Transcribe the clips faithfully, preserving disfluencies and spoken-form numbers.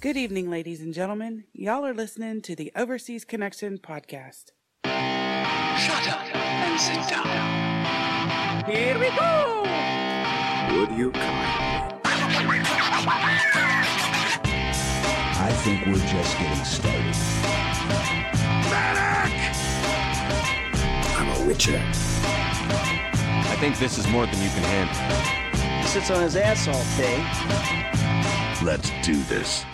Good evening, ladies and gentlemen. Y'all are listening to the Overseas Connection podcast. Shut up and sit down. Here we go! Would you kindly? I think we're just getting started. Medic! I'm a witcher. I think this is more than you can handle. He sits on his ass all day. Let's do this.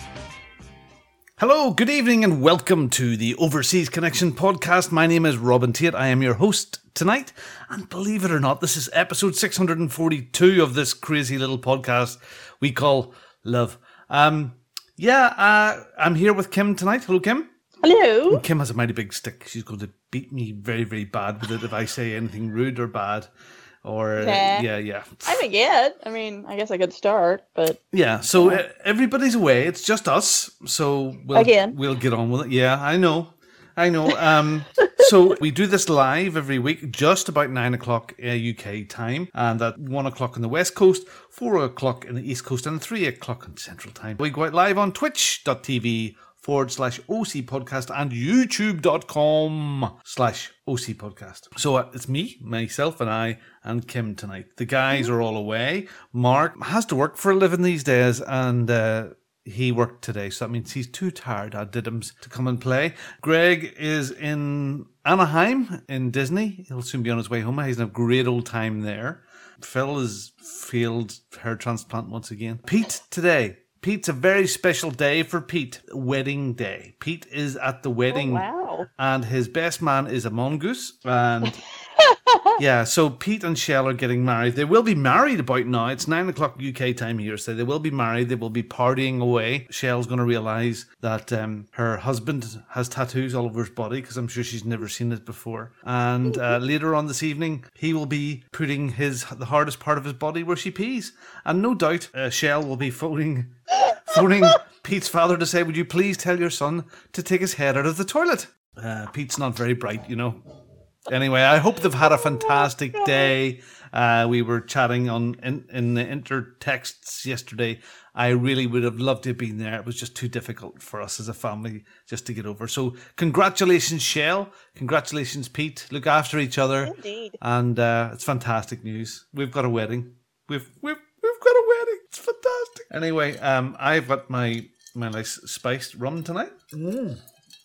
Hello, good evening, and welcome to the Overseas Connection podcast. My name is Robin Tate. I am your host tonight, and believe it or not, this is episode six hundred forty-two of this crazy little podcast we call Love. Um, yeah, uh, I'm here with Kim tonight. Hello, Kim. Hello. And Kim has a mighty big stick. She's going to beat me very, very bad with it if I say anything rude or bad. Or, nah. uh, yeah, yeah. I think it. I mean, I guess I could start, but... Yeah, so uh, everybody's away. It's just us. So we'll, Again. we'll get on with it. Yeah, I know. I know. Um, so we do this live every week, just about nine o'clock uh, U K time, and at one o'clock on the West Coast, four o'clock in the East Coast, and three o'clock on Central Time. We go out live on twitch.tv forward slash OC podcast and youtube.com slash OC podcast. So uh, it's me, myself, and I, and Kim tonight. The guys are all away. Mark has to work for a living these days, and uh, he worked today, so that means he's too tired at Diddums to come and play. Greg is in Anaheim in Disney. He'll soon be on his way home. He's having a great old time there. Phil has failed hair transplant once again. Pete today. Pete's a very special day for Pete. Wedding day. Pete is at the wedding. Oh, wow. And his best man is a mongoose. And yeah, so Pete and Shell are getting married. They will be married about now. It's nine o'clock U K time here, so they will be married. They will be partying away. Shell's going to realise that um, her husband has tattoos all over his body, because I'm sure she's never seen it before. And uh, later on this evening, he will be putting his the hardest part of his body where she pees. And no doubt, uh, Shell will be phoning... phoning Pete's father to say, would you please tell your son to take his head out of the toilet? Uh, Pete's not very bright, you know. Anyway, I hope they've had a fantastic day. Uh, we were chatting on in, in the intertexts yesterday. I really would have loved to have been there. It was just too difficult for us as a family just to get over. So congratulations, Shell. Congratulations, Pete. Look after each other. Indeed. And uh, it's fantastic news. We've got a wedding. We've we've we've got a wedding. It's fantastic. Anyway, um, I've got my my nice spiced rum tonight. Mm.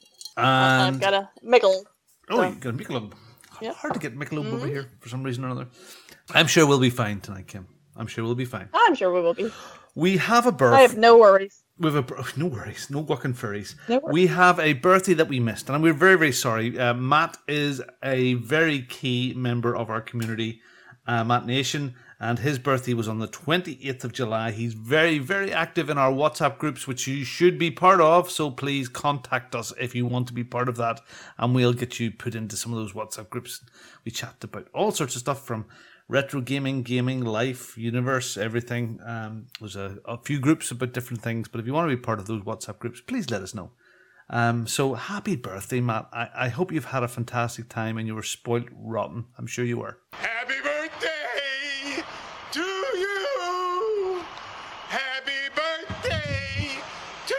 And I've got a Michelob. oh, so. you got a Michelob. Yep. Hard to get Michelob Mm-hmm. over here for some reason or another. I'm sure we'll be fine tonight, Kim. I'm sure we'll be fine. I'm sure we will be. We have a birth. I have no worries. We have a bir- no worries, no walking furries. No worries. We have a birthday that we missed, and we're very, very sorry. Uh, Matt is a very key member of our community, uh, Matt Nation, and his birthday was on the twenty-eighth of July. He's very, very active in our WhatsApp groups, which you should be part of, so please contact us if you want to be part of that, and we'll get you put into some of those WhatsApp groups. We chat about all sorts of stuff from retro gaming, gaming, life, universe, everything. Um, there's a, a few groups about different things, but if you want to be part of those WhatsApp groups, please let us know. Um, so happy birthday, Matt. I, I hope you've had a fantastic time and you were spoiled rotten. I'm sure you were. Happy birthday to you. Happy birthday to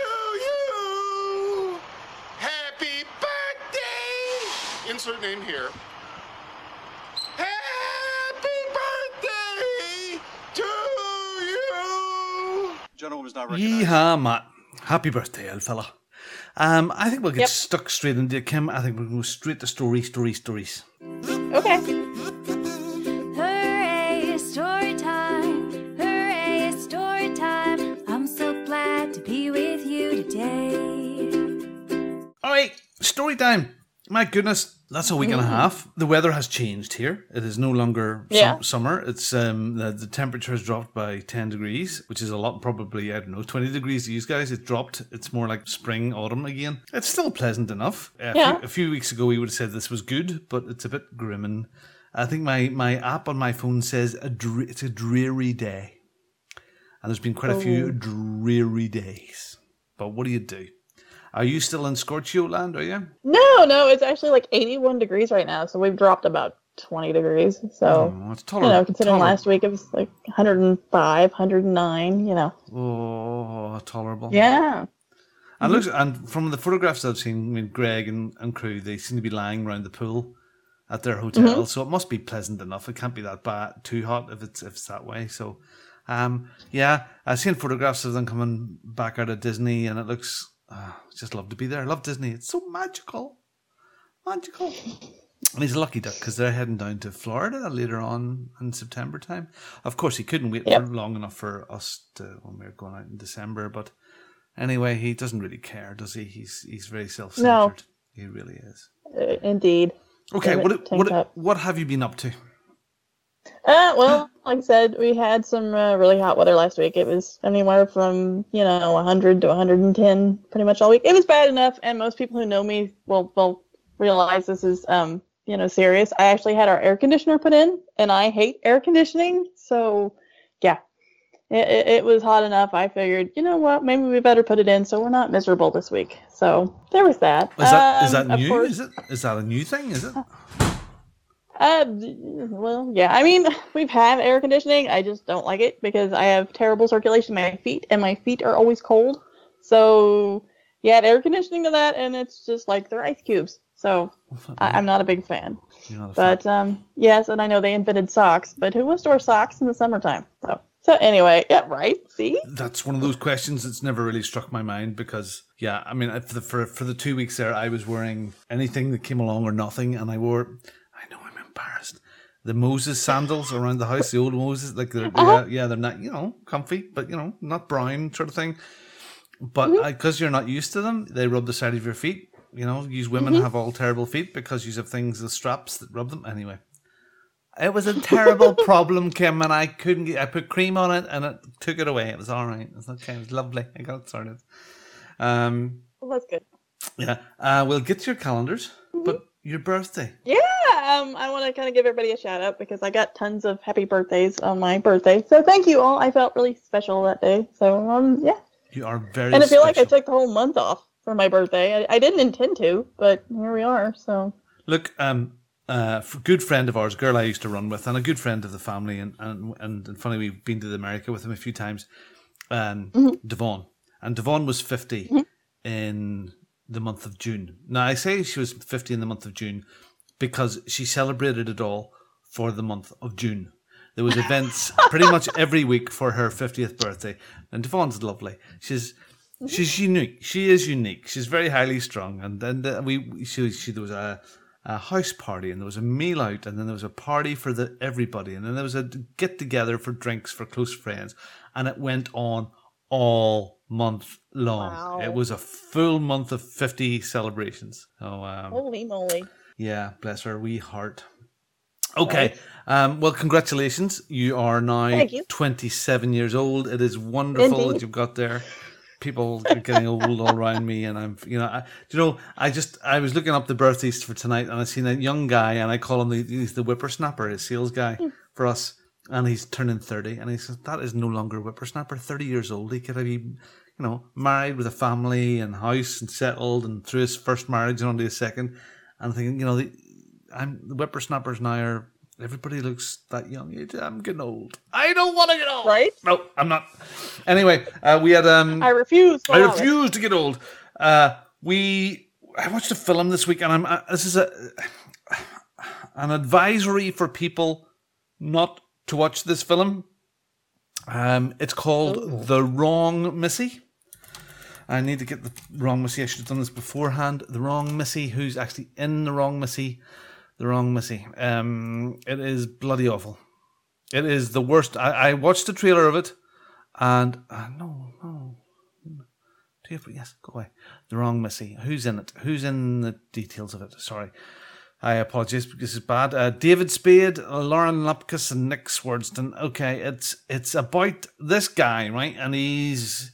you. Happy birthday. Insert name here. Happy birthday to you. Gentleman was not Yeehaw, Matt. Happy birthday, old fella. Um, I think we'll get Yep. stuck straight into it, Kim. I think we'll go straight to story, story, stories. Okay. Hooray, story time. Hooray, story time. I'm so glad to be with you today. All right, story time. My goodness, that's a week and a half. The weather has changed here. It is no longer sum- Yeah. summer. It's um the, the temperature has dropped by ten degrees, which is a lot, probably, I don't know, twenty degrees to you guys. It dropped. It's more like spring, autumn again. It's still pleasant enough. A, Yeah. few, a few weeks ago, we would have said this was good, but it's a bit grim. And I think my, my app on my phone says a dre- it's a dreary day. And there's been quite a few dreary days. But what do you do? Are you still in Scorchio land, are you? No, no, it's actually like eighty-one degrees right now, so we've dropped about twenty degrees. So, Oh, it's you tolerable. know, considering last week it was like one hundred five, one hundred nine, you know. Oh, tolerable. Yeah. And looks and from the photographs I've seen, I mean, Greg and, and crew, they seem to be lying around the pool at their hotel, Mm-hmm. so it must be pleasant enough. It can't be that bad, too hot if it's if it's that way. So, um, yeah, I've seen photographs of them coming back out of Disney, and it looks. Uh, just love to be there. I love Disney. It's so magical, magical. And he's a lucky duck because they're heading down to Florida later on in September time. Of course, he couldn't wait Yep. for long enough for us to when we were going out in December, but. Anyway, he doesn't really care, does he? He's he's very self-centered. No. He really is. Uh, indeed. Okay, Damn it, what tank what top. what have you been up to? Uh, well, like I said, we had some uh, really hot weather last week. It was anywhere from, you know, one hundred to one hundred ten pretty much all week. It was bad enough, and most people who know me will, will realize this is, um, you know, serious. I actually had our air conditioner put in, and I hate air conditioning, so, yeah. It, it, it was hot enough. I figured, you know what, maybe we better put it in so we're not miserable this week. So, there was that. Is that is Um, that of new? course- Is it is that a new thing? Is it? Uh, well, yeah. I mean, we've had air conditioning. I just don't like it because I have terrible circulation in my feet, and my feet are always cold. So, yeah, add air conditioning to that, and it's just like they're ice cubes. So, I, I'm not a big fan. You're not a fan. But um, yes, and I know they invented socks, but who wants to wear socks in the summertime? So, so anyway, yeah, right. See, That's one of those questions that's never really struck my mind because, yeah, I mean, for the for, for the two weeks there, I was wearing anything that came along or nothing, and I wore. I know I'm embarrassed. The Moses sandals around the house, the old Moses, like they're, Uh-huh. yeah, yeah, they're not, you know, comfy, but you know, not brown sort of thing. But Mm-hmm. because you're not used to them, they rub the side of your feet. You know, you women Mm-hmm. have all terrible feet because you have things, the straps that rub them. Anyway, it was a terrible problem, Kim, and I couldn't get. I put cream on it, and it took it away. It was all right. It was okay. It was lovely. I got it sorted. Um, well, that's good. yeah, uh, we'll get to your calendars, Mm-hmm. but your birthday. Yeah, um, I want to kind of give everybody a shout out because I got tons of happy birthdays on my birthday. So thank you all. I felt really special that day. So um, yeah, You are very. and I feel like I special. took the whole month off for my birthday. I, I didn't intend to, but here we are. So Look, um, uh, a good friend of ours, girl I used to run with, and a good friend of the family, and and and, and funny, we've been to America with him a few times. Um, Mm-hmm. Devon, and Devon was fifty in the month of June. Now I say she was fifty in the month of June because she celebrated it all for the month of June. There was events pretty much every week for her fiftieth birthday, and Devon's lovely. She's she's unique. She is unique. She's very highly strung, and then uh, we she, she there was a, a house party, and there was a meal out, and then there was a party for the everybody, and then there was a get together for drinks for close friends, and it went on all month long. Wow. It was a full month of fifty celebrations. So um, holy moly! yeah, bless her wee heart. Okay. Um, well, congratulations. You are now Thank you. twenty-seven years old. It is wonderful Indeed. that you've got there. People are getting old all around me, and I'm, you know, I, you know, I just, I was looking up the birthdays for tonight, and I seen a young guy, and I call him the, he's the whippersnapper, a sales guy for us, and he's turning thirty, and he says that is no longer a whippersnapper. Thirty years old, he could have been, you know, married with a family and house and settled, and through his first marriage and onto his second, and I'm thinking, you know, the, I'm the whippersnappers now are. Everybody looks that young age. I'm getting old. I don't want to get old. Right? No, I'm not. Anyway, uh, we had um. I refuse. To I allow it. refuse to get old. Uh, we I watched a film this week, and I'm uh, this is a an advisory for people not to watch this film. Um, it's called The Wrong Missy. I need to get the Wrong Missy. I should have done this beforehand. The Wrong Missy, who's actually in The Wrong Missy. The Wrong Missy. Um, it is bloody awful. It is the worst. I, I watched the trailer of it, and uh, no, no. Do you, yes, go away. The Wrong Missy. Who's in it? Who's in the details of it? Sorry, I apologize because this is bad. Uh, David Spade, Lauren Lapkus, and Nick Swardston. Okay, it's it's about this guy, right? And he's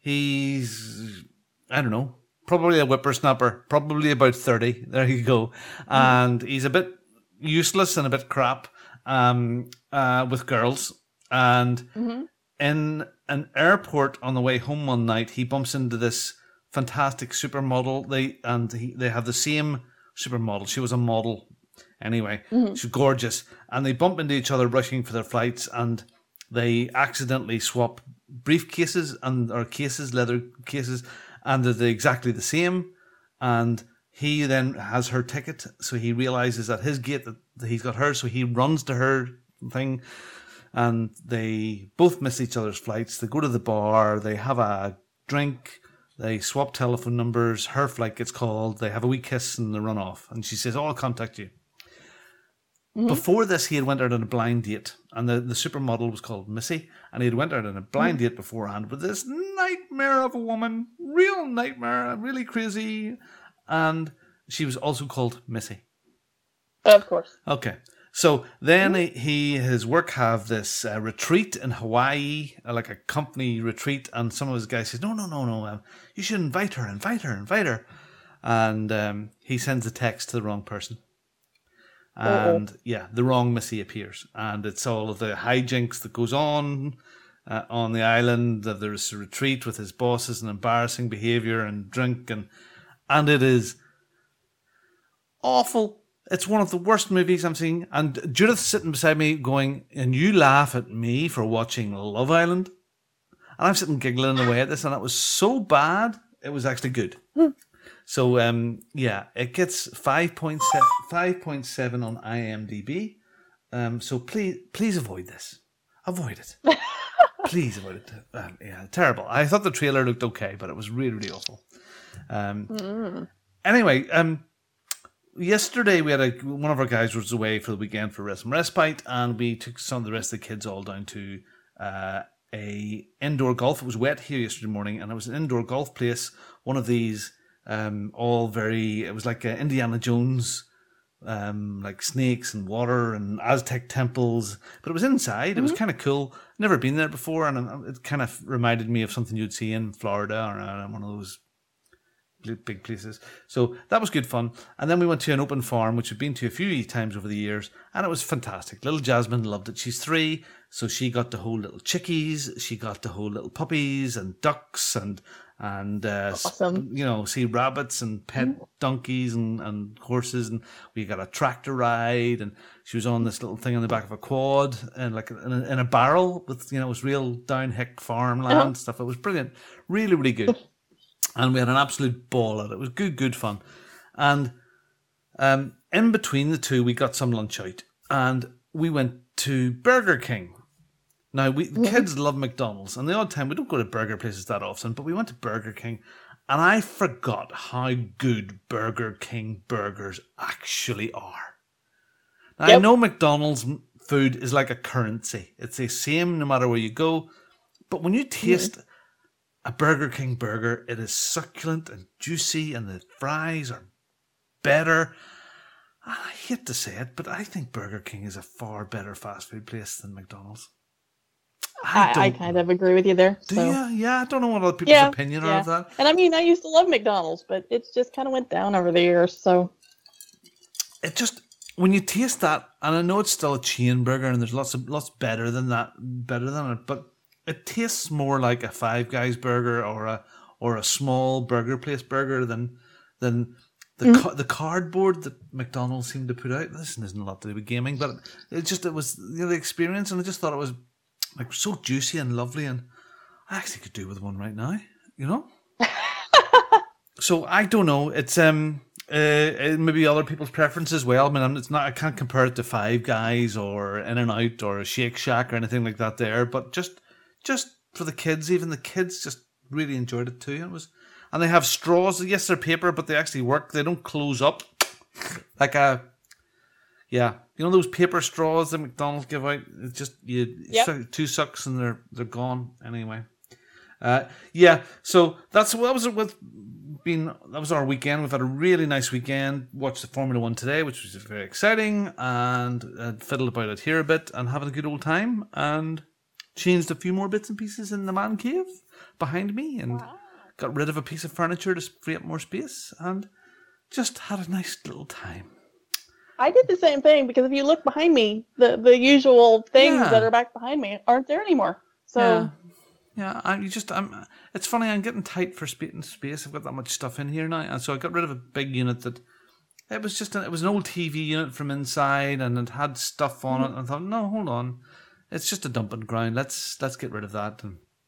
he's I don't know. Probably a whippersnapper, probably about thirty. There you go. And he's a bit useless and a bit crap um, uh, with girls. And in an airport on the way home one night, he bumps into this fantastic supermodel. They and he, they have the same supermodel. She was a model anyway. She's gorgeous. And they bump into each other rushing for their flights, and they accidentally swap briefcases and or cases, leather cases. and they're the- exactly the same. And he then has her ticket, so he realizes at his gate that that he's got her, so he runs to her thing, and they both miss each other's flights. They go to the bar, they have a drink, they swap telephone numbers, her flight gets called, they have a wee kiss, and they run off. And she says, oh, I'll contact you. Mm-hmm. Before this, he had went out on a blind date, and the, the supermodel was called Missy, and he had went out on a blind mm-hmm. date beforehand with this nightmare of a woman, real nightmare, really crazy, and she was also called Missy. Of course. Okay. So then mm-hmm. he, his work have this uh, retreat in Hawaii, uh, like a company retreat, and some of his guys says, no, no, no, no, um, you should invite her, invite her, invite her. And um, he sends a text to the wrong person. And Uh-oh. yeah, the wrong Missy appears. And it's all of the hijinks that goes on uh, on the island. That there's a retreat with his bosses and embarrassing behavior and drink. And, and it is awful. It's one of the worst movies I'm seeing. And Judith's sitting beside me going, and you laugh at me for watching Love Island? And I'm sitting giggling away at this, and it was so bad, it was actually good. So, um, yeah, it gets five point seven on IMDb. Um, so please please avoid this. Avoid it. Please avoid it. Um, yeah, terrible. I thought the trailer looked okay, but it was really, really awful. Um, mm. Anyway, um, yesterday we had a one of our guys was away for the weekend for rest and respite, and we took some of the rest of the kids all down to uh, a indoor golf. It was wet here yesterday morning, and it was an indoor golf place. One of these, um, all very. It was like uh, Indiana Jones, um, like snakes and water and Aztec temples, but it was inside. Mm-hmm. It was kind of cool. Never been there before, and it kind of reminded me of something you'd see in Florida or uh, one of those big places. So that was good fun. And then we went to an open farm, which we've been to a few times over the years, and it was fantastic. Little Jasmine loved it. She's three, so she got to hold little chickies, she got to hold little puppies and ducks and and uh, awesome. you know, see rabbits and pet mm. donkeys and, and horses, and we got a tractor ride, and she was on this little thing on the back of a quad and like in a, in a barrel with, you know, it was real down hick farmland uh-huh. stuff. It was brilliant, really, really good. And we had an absolute ball at it. It was good, good fun. And um, in between the two, we got some lunch out. And we went to Burger King. Now, we the kids love McDonald's. And the odd time, we don't go to burger places that often. But we went to Burger King. And I forgot how good Burger King burgers actually are. Now, yep. I know McDonald's food is like a currency. It's the same no matter where you go. But when you taste... Mm-hmm. a Burger King burger, it is succulent and juicy, and the fries are better. I hate to say it, but I think Burger King is a far better fast food place than McDonald's. I, I, I kind of agree with you there. Do so. you? Yeah, I don't know what other people's yeah, opinion yeah. are of that. And I mean, I used to love McDonald's, but it's just kind of went down over the years. So it just, when you taste that, and I know it's still a chain burger, and there's lots of lots better than that, better than it, but it tastes more like a Five Guys burger or a or a small burger place burger than than the mm. ca- the cardboard that McDonald's seemed to put out. This isn't a lot to do with gaming, but it just it was, you know, the experience, and I just thought it was like so juicy and lovely, and I actually could do with one right now, you know. So I don't know. It's um uh maybe other people's preference as well. I mean, I'm, it's not. I can't compare it to Five Guys or In-N-Out or a Shake Shack or anything like that there, but just. Just for the kids, even the kids just really enjoyed it too. It was, and they have straws. Yes, they're paper, but they actually work. They don't close up like a, yeah, you know those paper straws that McDonald's give out. It's just you yep. suck, two sucks and they're they're gone anyway. Uh, yeah, so that's that was it with being that was our weekend. We've had a really nice weekend. Watched the Formula One today, which was very exciting, and uh, fiddled about it here a bit and having a good old time and. Changed a few more bits and pieces in the man cave behind me and wow. got rid of a piece of furniture to free up more space and just had a nice little time. I did the same thing because if you look behind me, the, the usual things yeah. that are back behind me aren't there anymore. So yeah, yeah I you just I'm. It's funny, I'm getting tight for space. Space. I've got that much stuff in here now, and so I got rid of a big unit that it was just a, it was an old T V unit from inside, and it had stuff on mm-hmm. it. And I thought, no, hold on. It's just a dumping ground. Let's let's get rid of that and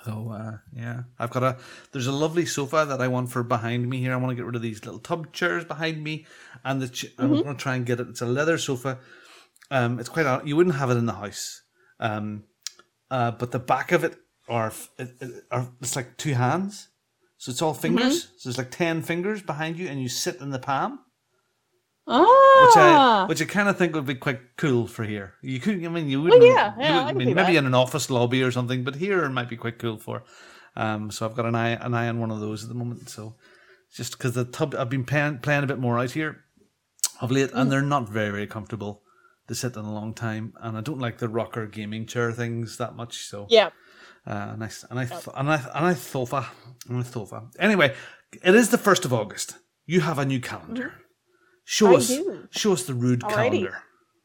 So uh, yeah, I've got a. There's a lovely sofa that I want for behind me here. I want to get rid of these little tub chairs behind me, and the ch- mm-hmm. I'm going to try and get it. It's a leather sofa. Um, it's quite. You wouldn't have it in the house, um, uh, but the back of it are, it, it, are it's like two hands, so it's all fingers. Mm-hmm. So there's like ten fingers behind you, and you sit in the palm. Ah. Which I, which I kind of think would be quite cool for here. You could, I mean, you wouldn't. Well, yeah, yeah, you would, I, I mean, maybe that. in an office lobby or something, but here it might be quite cool for. Um, so I've got an eye, an eye on one of those at the moment. So just because the tub, I've been playing, playing a bit more out here of late, mm. and they're not very, very comfortable to sit in a long time, and I don't like the rocker gaming chair things that much. So yeah, uh, and I and I th- and I and I thofa, and I thofa. Anyway, it is the first of August. You have a new calendar. Mm-hmm. Show I us, do. show us the rude Alrighty. calendar.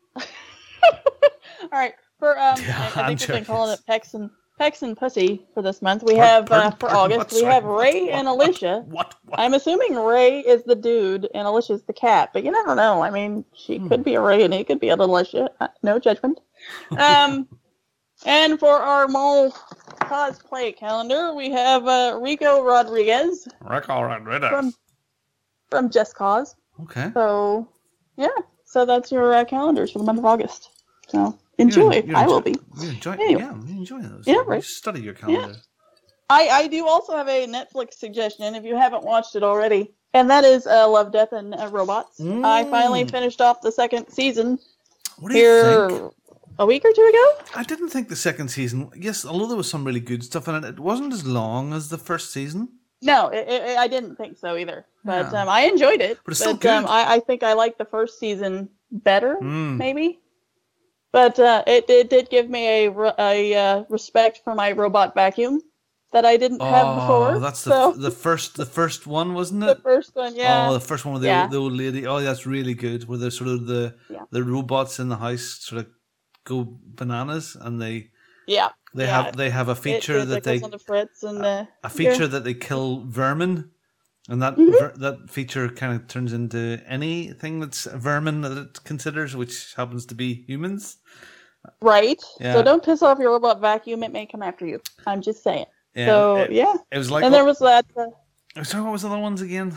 All right, for um, Yeah, I, I I'm think we've been joking. calling it Pex and Pex and Pussy for this month. We Pardon- have uh, pardon- for pardon, August. what? We have Sorry, Ray what? and What? Alicia. What? What? I'm assuming Ray is the dude and Alicia's the cat, but you never know. I mean, she Hmm. could be a Ray and he could be an Alicia. Uh, No judgment. Um, and for our mall cosplay calendar, we have uh, Rico Rodriguez Rico Rodriguez. from from Just Cause. Okay. So, yeah. So that's your uh, calendars for the month of August. So enjoy. You're- you're I will enjoy- be. You enjoy, Anyway. yeah, you enjoy those. Yeah, You right. Study your calendar. I, I do also have a Netflix suggestion if you haven't watched it already, and that is uh, Love, Death, and uh, Robots. Mm. I finally finished off the second season What do you here think? a week or two ago. I didn't think the second season. Yes, although there was some really good stuff in it, it wasn't as long as the first season. No, it, it, I didn't think so either. But Yeah. um, I enjoyed it. But it's still Um, good. I, I think I liked the first season better, Mm. maybe. But uh, it, it did give me a, re- a uh, respect for my robot vacuum that I didn't have before. Oh, that's the so, the first the first one, wasn't the it? first one, yeah. Oh, the first one with the, Yeah. old, the old lady. Oh, that's really good. Where the sort of the Yeah. the robots in the house sort of go bananas, and they yeah. they yeah. have they have a feature it, it, that it they goes on the Fritz and uh, a feature yeah. that they kill vermin, and that Mhm. ver- that feature kind of turns into anything that's vermin that it considers, which happens to be humans. Right. Yeah. So don't piss off your robot vacuum. It may come after you. I'm just saying. Yeah, so it, yeah. it was like. And there was that. Uh, Sorry, what was the other ones again?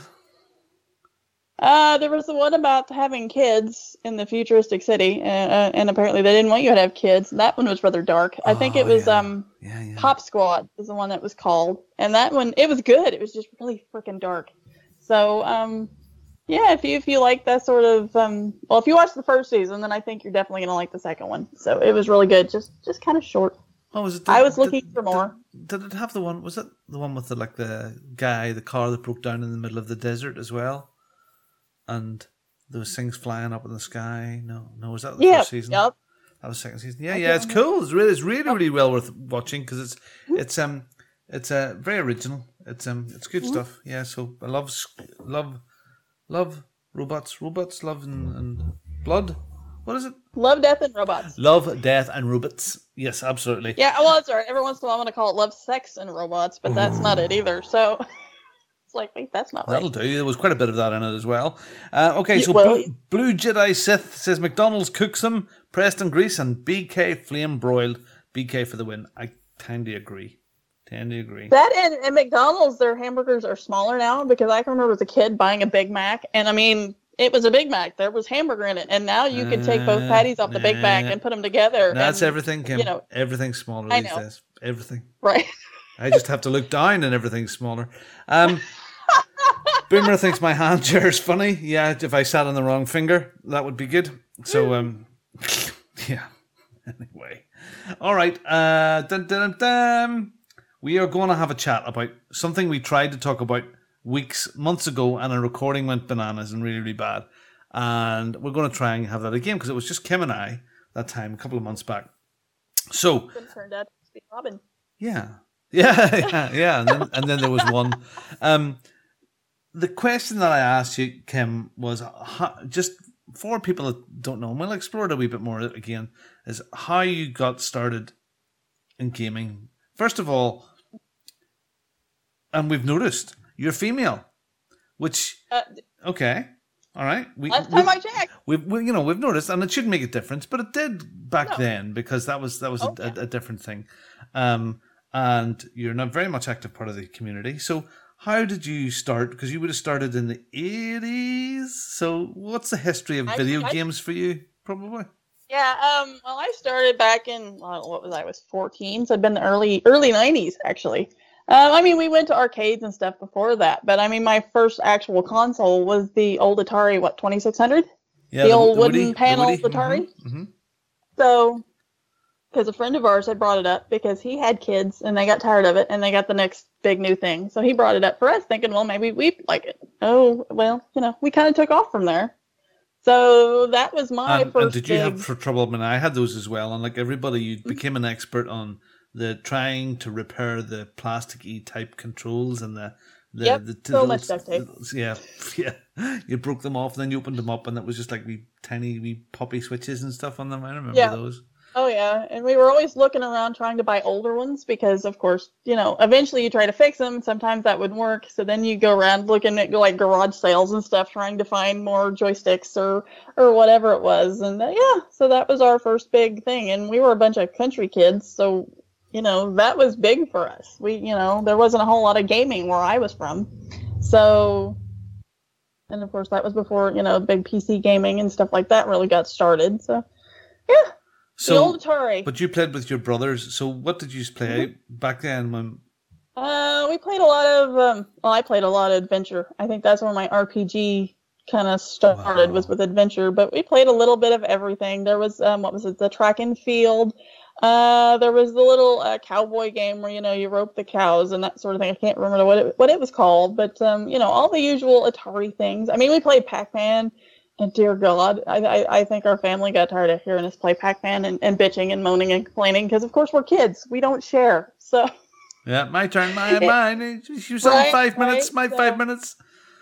uh, there was the one about having kids in the futuristic city, uh, uh, and apparently they didn't want you to have kids. That one was rather dark. I think Oh, it was yeah. um Yeah, yeah. Pop Squad is the one that was called, and that one it was good. It was just really freaking dark. So um, yeah, if you if you like that sort of um, well, if you watch the first season, then I think you're definitely gonna like the second one. So it was really good. Just just kind of short. Oh, was it? I was did- looking did- for more. Did, did it have the one? Was it the one with the like the guy, the car that broke down in the middle of the desert as well? And there was things flying up in the sky. No, no, was that the Yeah. first season? Yep. That was second season. Yeah, I yeah, it's can't cool. It's really, it's really, really well worth watching because it's, Mm-hmm. it's um, it's uh, very original. It's um, it's good Mm-hmm. stuff. Yeah, so I love, sc- love, love robots, robots, love and, and blood. What is it? Love, Death, and Robots. Love, death, and robots. Yes, absolutely. Yeah, well, that's all right. Every once in a while, I'm going to call it Love, Sex, and Robots, but that's not it either. So it's like, wait, that's not right. That'll do. There was quite a bit of that in it as well. Uh, okay, Yeah, so well- Blue, Blue Jedi Sith says McDonald's cooks them, Preston Grease, and B K flame broiled. B K for the win. I tend to agree. Tend to agree. That and, and McDonald's, their hamburgers are smaller now because I can remember as a kid buying a Big Mac, and I mean, it was a Big Mac. There was hamburger in it, and now you can take both Uh, patties off the Big Mac nah. and put them together. That's and, everything, Kim. You know, Everything's smaller I these know. days. Everything. right? I just have to look down and everything's smaller. Um, Boomer thinks my hand chair is funny. Yeah, if I sat on the wrong finger, that would be good. So, um, yeah. Anyway. All right. Uh, dun, dun, dun, dun. We are going to have a chat about something we tried to talk about weeks, months ago, and a recording went bananas and really, really bad. And we're going to try and have that again because it was just Kim and I that time, a couple of months back. So, Then turned out to be Robin. yeah. Yeah, yeah, yeah. And then, and then there was one. Um, the question that I asked you, Kim, was how, just for people that don't know, and we'll explore it a wee bit more again, is how you got started in gaming. First of all, and we've noticed, you're female, which, Uh, okay, all right. We, last we- time I checked. We've, we, you know, we've noticed, and it shouldn't make a difference, but it did back No. then because that was that was Oh, a, yeah. a, a different thing. Um, and you're not very much active part of the community. So how did you start? Because you would have started in the eighties. So what's the history of I- video I- games for you? Probably. Yeah, um, well, I started back in, well, what was I, I was fourteen, so it'd been the early, early nineties, actually. Um, I mean, we went to arcades and stuff before that, but I mean, my first actual console was the old Atari, what, twenty-six hundred? Yeah, the old wooden Woody- the panel Woody. Atari? Mhm, mhm. So, because a friend of ours had brought it up because he had kids and they got tired of it and they got the next big new thing. So he brought it up for us, thinking, well, maybe we'd like it. Oh, well, you know, we kind of took off from there. So that was my And, first and did you big... have for trouble? I mean, I had those as well. And like everybody, you Mm-hmm. became an expert on the trying to repair the plasticky type controls and the the, Yep, the, so much duct tape. Yeah, yeah. You broke them off, and then you opened them up, and it was just like wee tiny wee poppy switches and stuff on them. I remember Yeah. those. Oh, yeah. And we were always looking around trying to buy older ones because, of course, you know, eventually you try to fix them. Sometimes that would work. So then you go around looking at like garage sales and stuff, trying to find more joysticks or, or whatever it was. And uh, yeah, so that was our first big thing. And we were a bunch of country kids. So, you know, that was big for us. We, you know, there wasn't a whole lot of gaming where I was from. So, and of course, that was before, you know, big P C gaming and stuff like that really got started. So, yeah. So, the old Atari. but you played with your brothers. So what did you play Mm-hmm. back then? When Uh, we played a lot of, um, well, I played a lot of adventure. I think that's where my R P G kind of started, Wow. was with adventure, but we played a little bit of everything. There was, um, what was it, the track and field. Uh, there was the little uh, cowboy game where, you know, you rope the cows and that sort of thing. I can't remember what it, what it was called, but, um, you know, all the usual Atari things. I mean, we played Pac-Man. And dear God, I, I I think our family got tired of hearing us play Pac-Man and, and bitching and moaning and complaining because, of course, we're kids. We don't share. So, yeah, my turn, my mine. You said Right, five minutes, right, my so- five minutes.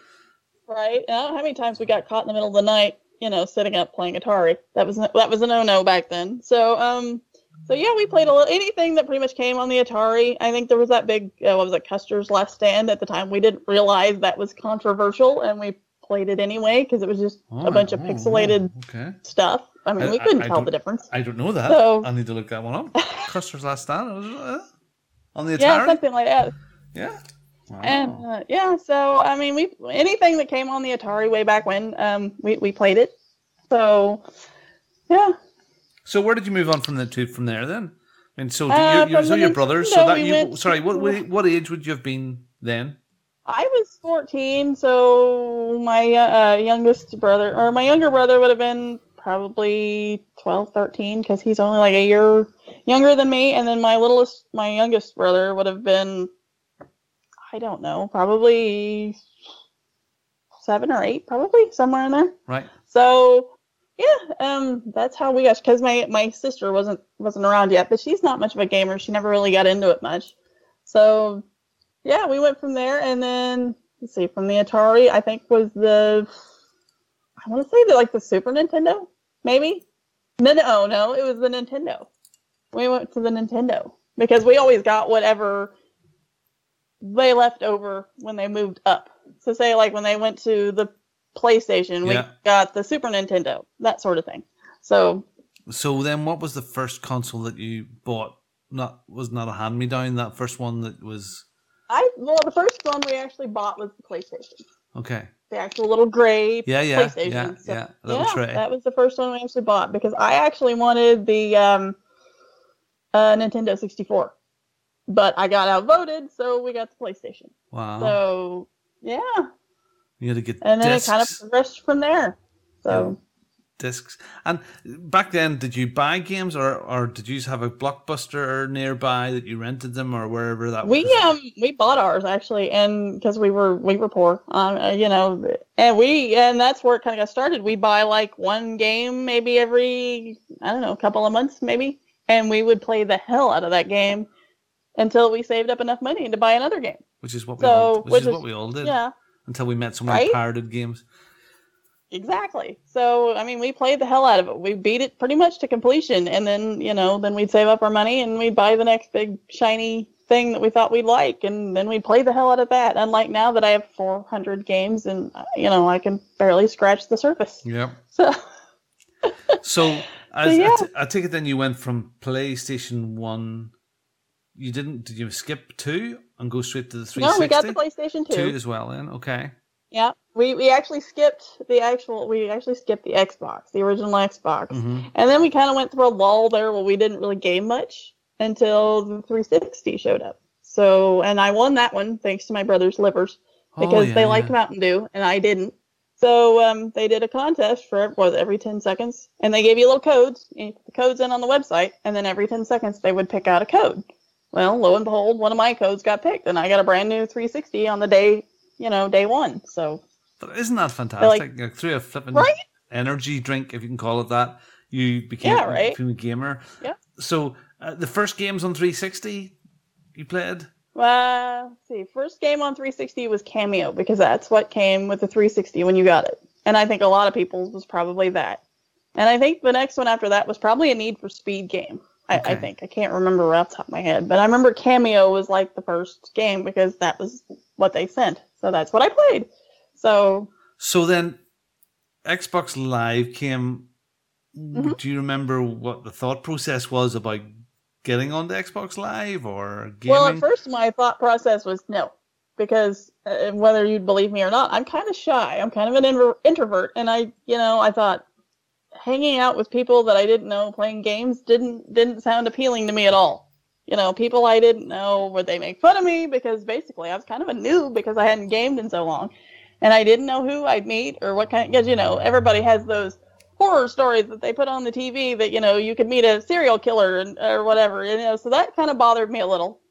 right? I don't know how many times we got caught in the middle of the night, you know, sitting up playing Atari. That was that was a no-no back then. So, um, so yeah, we played a little, anything that pretty much came on the Atari. I think there was that big, uh, what was it, Custer's Last Stand at the time. We didn't realize that was controversial, and we played it anyway because it was just Oh, a bunch of oh, pixelated oh, okay. stuff. I mean, I- we I- couldn't I tell don't- the difference. I don't know that. So- I need to look that one up. Custer's Last Stand uh, on the Atari. Yeah, something like that. Yeah. Wow. And uh, yeah, so I mean, we anything that came on the Atari way back when, um, we we played it. So yeah. So where did you move on from the two from there then? I mean, so Uh, you, you, from so the your brothers. So Nintendo, that we you. went Sorry, what to- what what age would you have been then? I was fourteen, so my uh, youngest brother, or my younger brother, would have been probably twelve, thirteen, because he's only like a year younger than me. And then my littlest, my youngest brother would have been, I don't know, probably seven or eight, probably somewhere in there. Right. So yeah, um, that's how we got. Because my my sister wasn't wasn't around yet, but she's not much of a gamer. She never really got into it much. So yeah, we went from there, and then let's see, from the Atari, I think was the, I want to say the, like the Super Nintendo, maybe. No, no, no, it was the Nintendo. We went to the Nintendo because we always got whatever they left over when they moved up. So say like when they went to the PlayStation, we Yeah. got the Super Nintendo, that sort of thing. So So then, what was the first console that you bought? Not was not a hand me down. That first one that was I well, the first one we actually bought was the PlayStation. okay. The actual little gray Yeah, yeah, PlayStation. yeah, So, yeah, little yeah, tray. that was the first one we actually bought because I actually wanted the um, uh, Nintendo sixty-four, but I got outvoted, so we got the PlayStation. Wow. So yeah, You had to get and then discs. it kind of progressed from there. So. discs. And back then, did you buy games, or or did you have a Blockbuster nearby that you rented them, or wherever that We was? um we bought ours actually, and because we were we were poor, um uh, you know, and we and that's where it kind of got started. We buy like one game maybe every I don't know couple of months maybe, and we would play the hell out of that game until we saved up enough money to buy another game. Which is what we So, all, which, which is was- what we all did. Yeah, Until we met someone Right? who pirated games. exactly. So I mean, we played the hell out of it. We beat it pretty much to completion, and then you know, then we'd save up our money and we'd buy the next big shiny thing that we thought we'd like, and then we'd play the hell out of that. Unlike now that I have four hundred games, and you know, I can barely scratch the surface. Yep. So So, as, yeah. I, t- I take it then you went from PlayStation one. you didn't? Did you skip two and go straight to the three No, sixty? we got the PlayStation two. Two as well. Then okay. Yeah, we we actually skipped the actual. We actually skipped the Xbox, the original Xbox, Mm-hmm. and then we kind of went through a lull there where we didn't really game much until the three sixty showed up. So, and I won that one thanks to my brother's livers because oh, yeah, they like yeah. Mountain Dew and I didn't. So um, they did a contest for what, every ten seconds, and they gave you little codes. You put the codes in on the website, and then every ten seconds they would pick out a code. Well, lo and behold, one of my codes got picked, and I got a brand new three sixty on the day, you know, day one. So, but isn't that fantastic? Like, through a flipping right? energy drink, if you can call it that, you became, yeah, right? became a gamer. Yeah. So uh, the first games on three sixty you played? Well, let's see. First game on three sixty was Cameo because that's what came with the three sixty when you got it. And I think a lot of people's was probably that. And I think the next one after that was probably a Need for Speed game. I, Okay. I think. I can't remember right off the top of my head. But I remember Cameo was like the first game because that was what they sent. So that's what I played. So So then Xbox Live came. Mhm. Do you remember what the thought process was about getting onto Xbox Live or gaming? Well, at first my thought process was no, because uh, whether you'd believe me or not, I'm kind of shy. I'm kind of an inver- introvert, and I, you know, I thought hanging out with people that I didn't know playing games didn't didn't sound appealing to me at all. You know, people I didn't know, would they make fun of me? Because basically I was kind of a noob because I hadn't gamed in so long, and I didn't know who I'd meet or what kind. Because you know, everybody has those horror stories that they put on the T V that, you know, you could meet a serial killer and, or whatever, you know, so that kind of bothered me a little.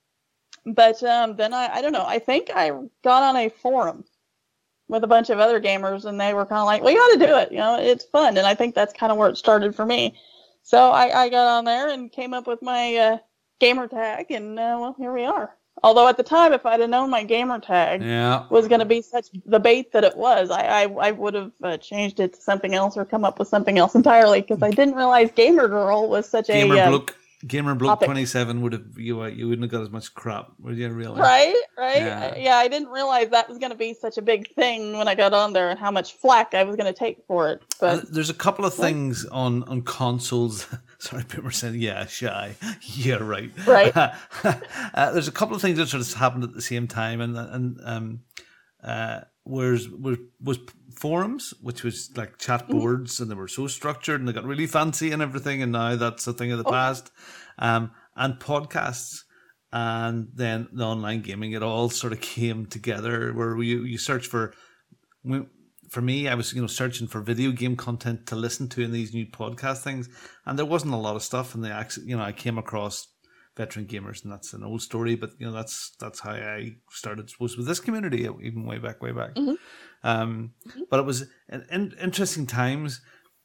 But um, then I, I don't know, I think I got on a forum with a bunch of other gamers and they were kind of like, well, you got to do it, you know, it's fun. And I think that's kind of where it started for me. So I, I got on there and came up with my uh, gamer tag and, uh, well, here we are. Although at the time, if I'd have known my gamer tag yeah. was going to be such the bait that it was, I I, I would have uh, changed it to something else or come up with something else entirely because I didn't realize Gamer Girl was such Gamer a uh, Bloke, Gamer Bloke topic. twenty-seven would have you uh, you wouldn't have got as much crap, would you really? right, right. Yeah. I, yeah, I didn't realize that was going to be such a big thing when I got on there and how much flack I was going to take for it. But Uh, there's a couple of things on on consoles. Sorry, people saying, yeah, shy. Yeah, right. Right. uh, there's a couple of things that sort of happened at the same time, and and um, uh, was was was forums, which was like chat boards, mm-hmm. and they were so structured, and they got really fancy and everything, and now that's a thing of the oh. past. Um, and podcasts, and then the online gaming, it all sort of came together where you you search for. For me, I was, you know, searching for video game content to listen to in these new podcast things, and there wasn't a lot of stuff. And they, you know, I came across Veteran Gamers, and that's an old story, but you know, that's that's how I started, suppose, with this community, even way back, way back. Mm-hmm. Um, but it was an, an interesting times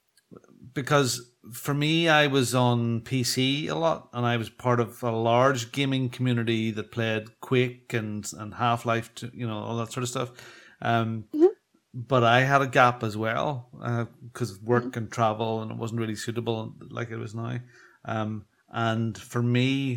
because for me, I was on P C a lot, and I was part of a large gaming community that played Quake and and Half Life, you know, all that sort of stuff. Um, mm-hmm. But I had a gap as well because uh, of work mm-hmm. and travel, and it wasn't really suitable like it is now. Um, and for me,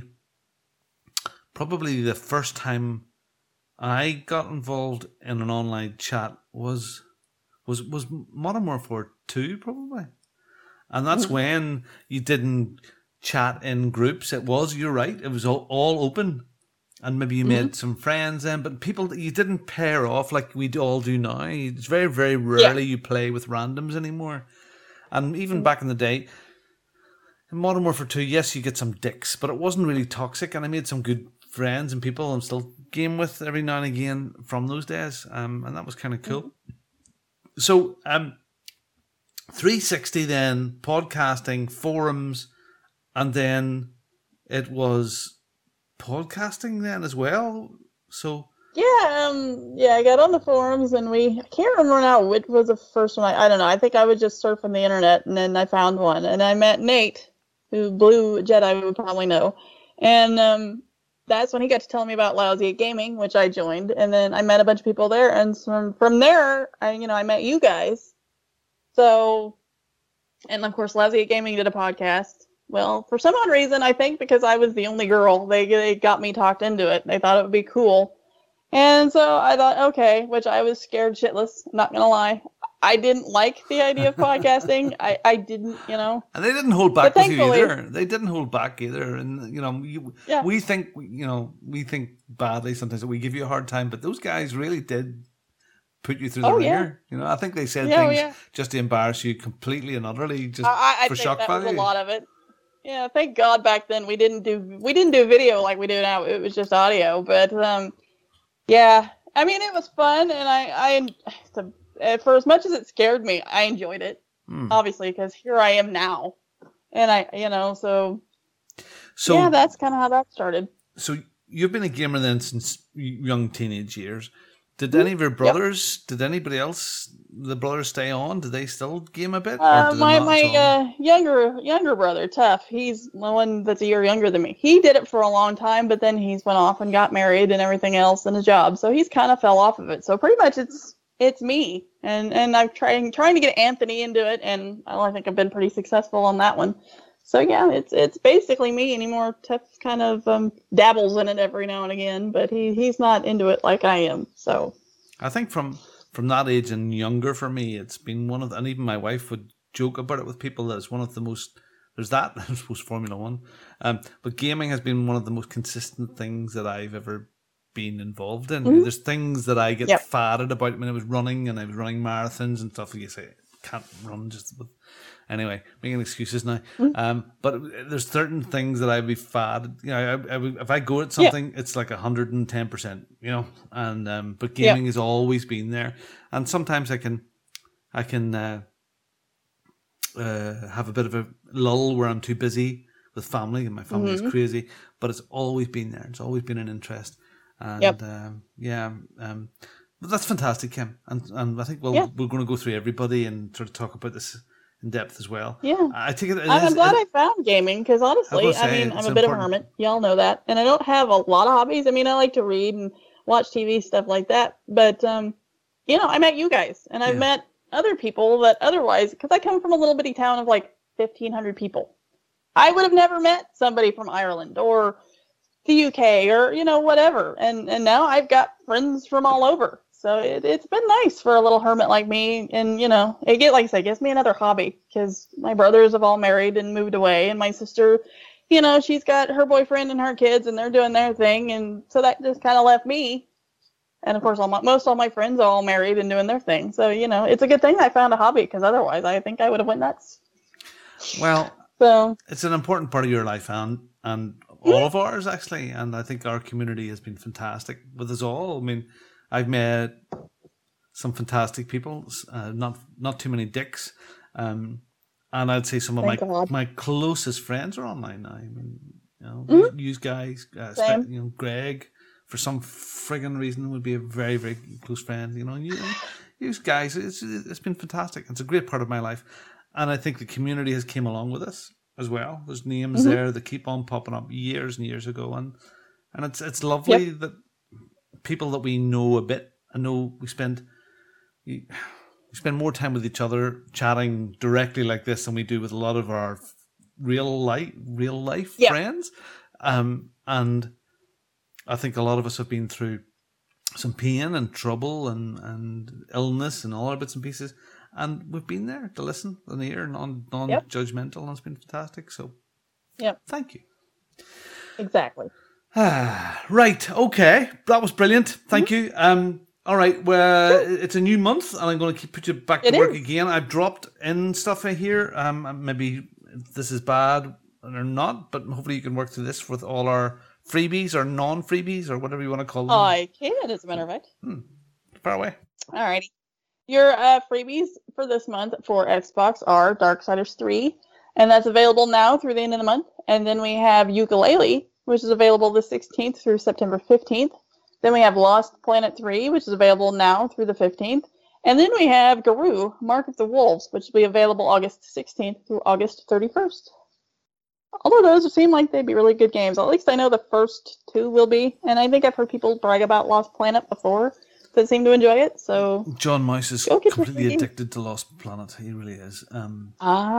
probably the first time I got involved in an online chat was was was Modern Warfare two, probably. And that's mm-hmm. when you didn't chat in groups. It was, you're right, it was all, all open. And maybe you mm-hmm. made some friends then, but people that you didn't pair off like we all do now. It's very, very rarely yeah. you play with randoms anymore. And even mm-hmm. back in the day, in Modern Warfare two, yes, you get some dicks, but it wasn't really toxic. And I made some good friends and people I'm still game with every now and again from those days. Um, and that was kind of cool. Mm-hmm. So, um, three sixty then, podcasting, forums, and then it was podcasting then as well. So yeah, um, yeah, I got on the forums and we I can't remember now which was the first one. I, I don't know. I think I was just surfing the internet and then I found one and I met Nate, who Blue Jedi would probably know, and um, that's when he got to tell me about Lousy at Gaming, which I joined, and then I met a bunch of people there, and from from there, I you know I met you guys. So, and of course, Lousy at Gaming did a podcast. Well, for some odd reason, I think because I was the only girl, they they got me talked into it. They thought it would be cool. And so I thought, okay, which I was scared shitless, not going to lie. I didn't like the idea of podcasting. I, I didn't, you know. And they didn't hold back But with you thankfully- either. They didn't hold back either. And, you know, you, Yeah. we think, you know, we think badly sometimes that we give you a hard time, but those guys really did put you through the Oh, yeah. ringer. You know, I think they said Yeah, oh, things yeah. just to embarrass you completely and utterly, just I, I I for think shock that value. was a lot of it. Yeah, thank God back then we didn't do we didn't do video like we do now. It was just audio. But um, yeah, I mean it was fun, and I I the, uh, for as much as it scared me, I enjoyed it. Hmm. Obviously, because here I am now, and I you know so So, yeah, that's kind of how that started. so you've been a gamer then since young teenage years. Did any of your brothers, did anybody else, the brothers stay on? Did they still game a bit? Uh, did they my not my at all? uh, younger younger brother, Tough. He's the one that's a year younger than me. He did it for a long time, but then he's went off and got married and everything else and a job. So he's kind of fell off of it. So pretty much it's it's me, and and I'm trying trying to get Anthony into it, and well, I think I've been pretty successful on that one. So yeah, it's it's basically me anymore. Tough kind of um, dabbles in it every now and again, but he he's not into it like I am. So. I think from from that age and younger for me, it's been one of, the, and even my wife would joke about it with people, that it's one of the most, there's that, I suppose Formula One, um, but gaming has been one of the most consistent things that I've ever been involved in. Mhm. There's things that I get Yep. fatted about when I was running, and I was running marathons and stuff, like you say, can't run just with, anyway, making excuses now. Mhm. Um, but there's certain things that I'd be fatted, you know, I, I, would- if I go at something, it's like one hundred ten percent, you know, and, um, but gaming has always been there. And sometimes I can, I can, uh, uh, have a bit of a lull where I'm too busy with family, and my family Mhm. is crazy, but it's always been there. It's always been an interest. And, Yep. um, yeah, um, but that's fantastic, Kim. And, and I think we'll, Yeah. we're going to go through everybody and sort of talk about this in depth as well. Yeah. I think it, it I'm is- glad it- I found gaming because honestly, I will I say, mean, I'm it's a bit of a important. hermit. Y'all know that, and I don't have a lot of hobbies. I mean, I like to read and watch T V stuff like that. But um, you know, I met you guys, and I've Yeah. met other people that otherwise, because I come from a little bitty town of like fifteen hundred people, I would have never met somebody from Ireland or the U K or you know whatever. And and now I've got friends from all over. So it, it's been nice for a little hermit like me, and you know, it get like I say, gives me another hobby because my brothers have all married and moved away, and my sister, you know, she's got her boyfriend and her kids, and they're doing their thing, and so that just kind of left me. And of course, all my, most all my friends are all married and doing their thing. So you know, it's a good thing I found a hobby because otherwise, I think I would have went nuts. well, So it's an important part of your life, and and all of ours actually. And I think our community has been fantastic with us all. I mean, I've met some fantastic people, uh, not not too many dicks, um, and I'd say some of Thank my God. my closest friends are online now. I mean, you know, Mhm. you guys, uh, spe- Same. you know, Greg, for some friggin' reason, would be a very very close friend. You know, and you, you guys, it's it's been fantastic. It's a great part of my life, and I think the community has came along with us as well. There's names Mhm. there that keep on popping up years and years ago, and and it's it's lovely that people that we know a bit. I know we spend we spend more time with each other chatting directly like this than we do with a lot of our real life real life Yeah. friends. Um, and I think a lot of us have been through some pain and trouble and, and illness and all our bits and pieces, and we've been there to listen and hear, non non judgmental, and it's been fantastic. So, Yep. thank you. exactly. Ah, right. Okay. That was brilliant. Thank you. Um, all right. Well, it's a new month, and I'm going to keep put you back to It work is. again. I've dropped in stuff in here. Um, maybe this is bad or not, but hopefully you can work through this with all our freebies or non-freebies or whatever you want to call them. I can, as a matter of fact. Far away. Alrighty. Your uh, freebies for this month for Xbox are Darksiders three, and that's available now through the end of the month. And then we have Yooka-Laylee, which is available the sixteenth through September fifteenth. Then we have Lost Planet three, which is available now through the fifteenth. And then we have Garou, Mark of the Wolves, which will be available August sixteenth through August thirty-first. All of those seem like they'd be really good games. At least I know the first two will be. And I think I've heard people brag about Lost Planet before that seem to enjoy it. So John Mouse is Go get your completely free- addicted to Lost Planet. He really is. Um,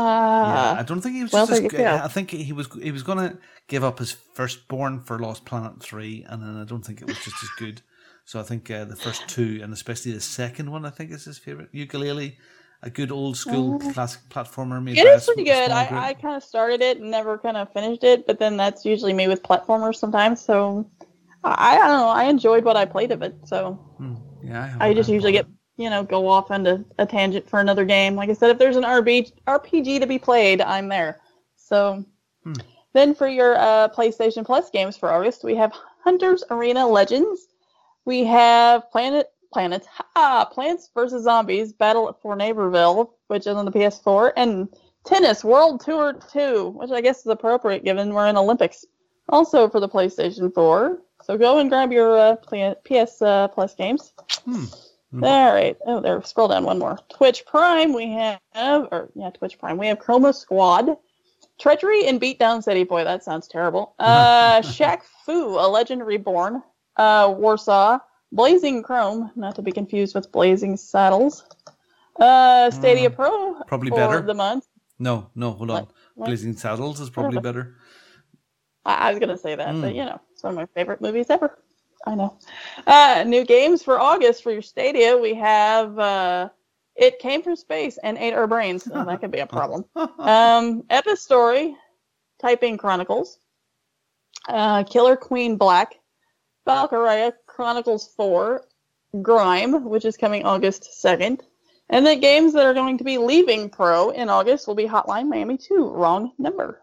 ah, yeah, I don't think he was well, just as there you good. go. I think he was he was going to give up his firstborn for Lost Planet three, and then I don't think it was just as good. So I think uh, the first two, and especially the second one, I think is his favorite. Ukulele, a good old school Oh. classic platformer made It by a is pretty sm- a good. small I, group. I kind of started it and never kind of finished it, but then that's usually me with platformers sometimes. So I, I don't know. I enjoyed what I played of it. So Hmm. Yeah, I, have I just usually get, you know, go off into a tangent for another game. Like I said, if there's an R B, R P G to be played, I'm there. So Hmm. then for your uh, PlayStation Plus games for August, we have Hunter's Arena Legends. We have Planet Planets, ah, Plants versus Zombies Battle for Neighborville, which is on the P S four, and Tennis World Tour two, which I guess is appropriate given we're in Olympics. Also for the PlayStation four. So go and grab your uh, P S uh, Plus games. Hmm. All right. Oh, there. Scroll down one more. Twitch Prime, we have, or yeah, Twitch Prime. We have Chroma Squad, Treachery in Beatdown City. Boy, that sounds terrible. Uh, Shaq Fu, A Legend Reborn, uh, Warsaw, Blazing Chrome, not to be confused with Blazing Saddles, uh, Stadia Mm, Pro probably for better. the month. No, no, hold on. What? What? Blazing Saddles is probably better. I, I was gonna say that, Mm. but you know, it's one of my favorite movies ever. I know. Uh, new games for August for your Stadia. We have uh, It Came from Space and Ate Our Brains. So that could be a problem. um, Epistory, Typing Chronicles, uh, Killer Queen Black, Valkyria Chronicles four, Grime, which is coming August second. And the games that are going to be leaving Pro in August will be Hotline Miami two, Wrong Number.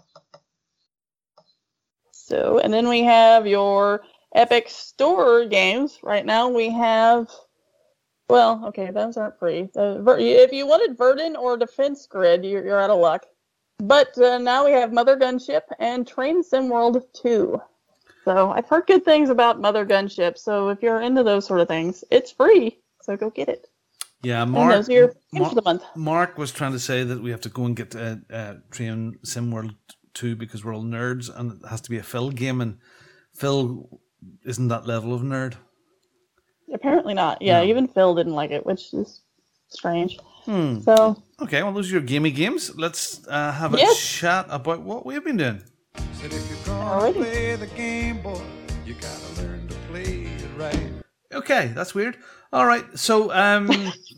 So, and then we have your Epic Store games. Right now we have, well, okay, those aren't free. Uh, Ver- if you wanted Verdant or Defense Grid, you're, you're out of luck. But uh, now we have Mother Gunship and Train Sim World two. So I've heard good things about Mother Gunship. So if you're into those sort of things, it's free. So go get it. Yeah, And Mark. those are your games Mark, for the month. Mark was trying to say that we have to go and get uh, uh, Train Sim World two because we're all nerds, and it has to be a Phil game, and Phil isn't that level of nerd. Apparently not. Yeah, No. even Phil didn't like it, which is strange. Hmm. So Okay, well, those are your gamey games. Let's uh, have a Yes. chat about what we've been doing. Said if you're gonna Alrighty. play the game, boy, you gotta learn to play it right. Okay, that's weird. All right, so um,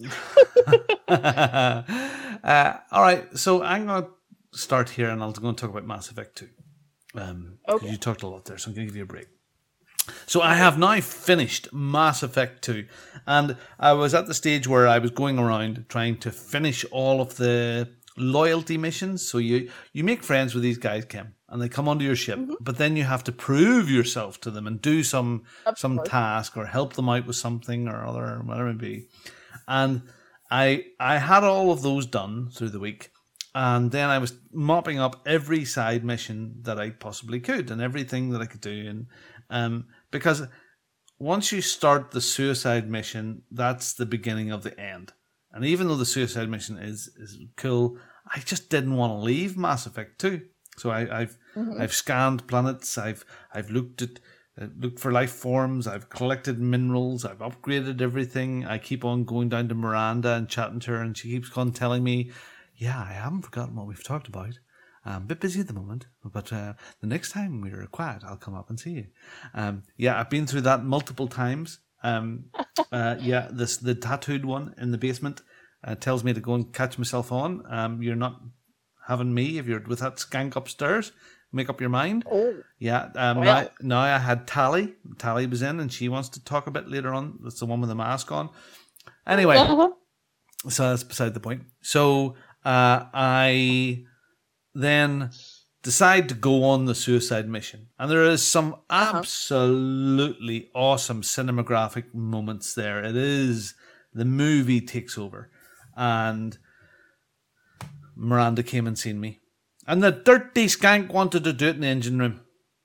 uh, all right, so I'm gonna start here, and I'm going to talk about Mass Effect two. Um, 'cause Okay. you talked a lot there, so I'm going to give you a break. So I have now finished Mass Effect two, and I was at the stage where I was going around trying to finish all of the loyalty missions. So you you make friends with these guys, Kim, and they come onto your ship, but then you have to prove yourself to them and do some Of some course. task or help them out with something or other, or whatever it be. And I I had all of those done through the week. And then I was mopping up every side mission that I possibly could and everything that I could do. And um, because once you start the suicide mission, that's the beginning of the end. And even though the suicide mission is, is cool, I just didn't want to leave Mass Effect two. So I, I've Mhm. I've scanned planets. I've I've looked at uh, looked for life forms. I've collected minerals. I've upgraded everything. I keep on going down to Miranda and chatting to her, and she keeps on telling me, yeah, I haven't forgotten what we've talked about. I'm a bit busy at the moment, but uh, the next time we're quiet, I'll come up and see you. Um, yeah, I've been through that multiple times. Um, uh, yeah, this the tattooed one in the basement uh, tells me to go and catch myself on. Um, you're not having me if you're with that skank upstairs. Make up your mind. Oh. Yeah. Um, Well. now, now I had Tally. Tally was in, and she wants to talk a bit later on. That's the one with the mask on. Anyway, Uh-huh. so that's beside the point. So uh, I then decide to go on the suicide mission, and there is some absolutely awesome cinematographic moments there. It is the movie takes over, and Miranda came and seen me, and the dirty skank wanted to do it in the engine room.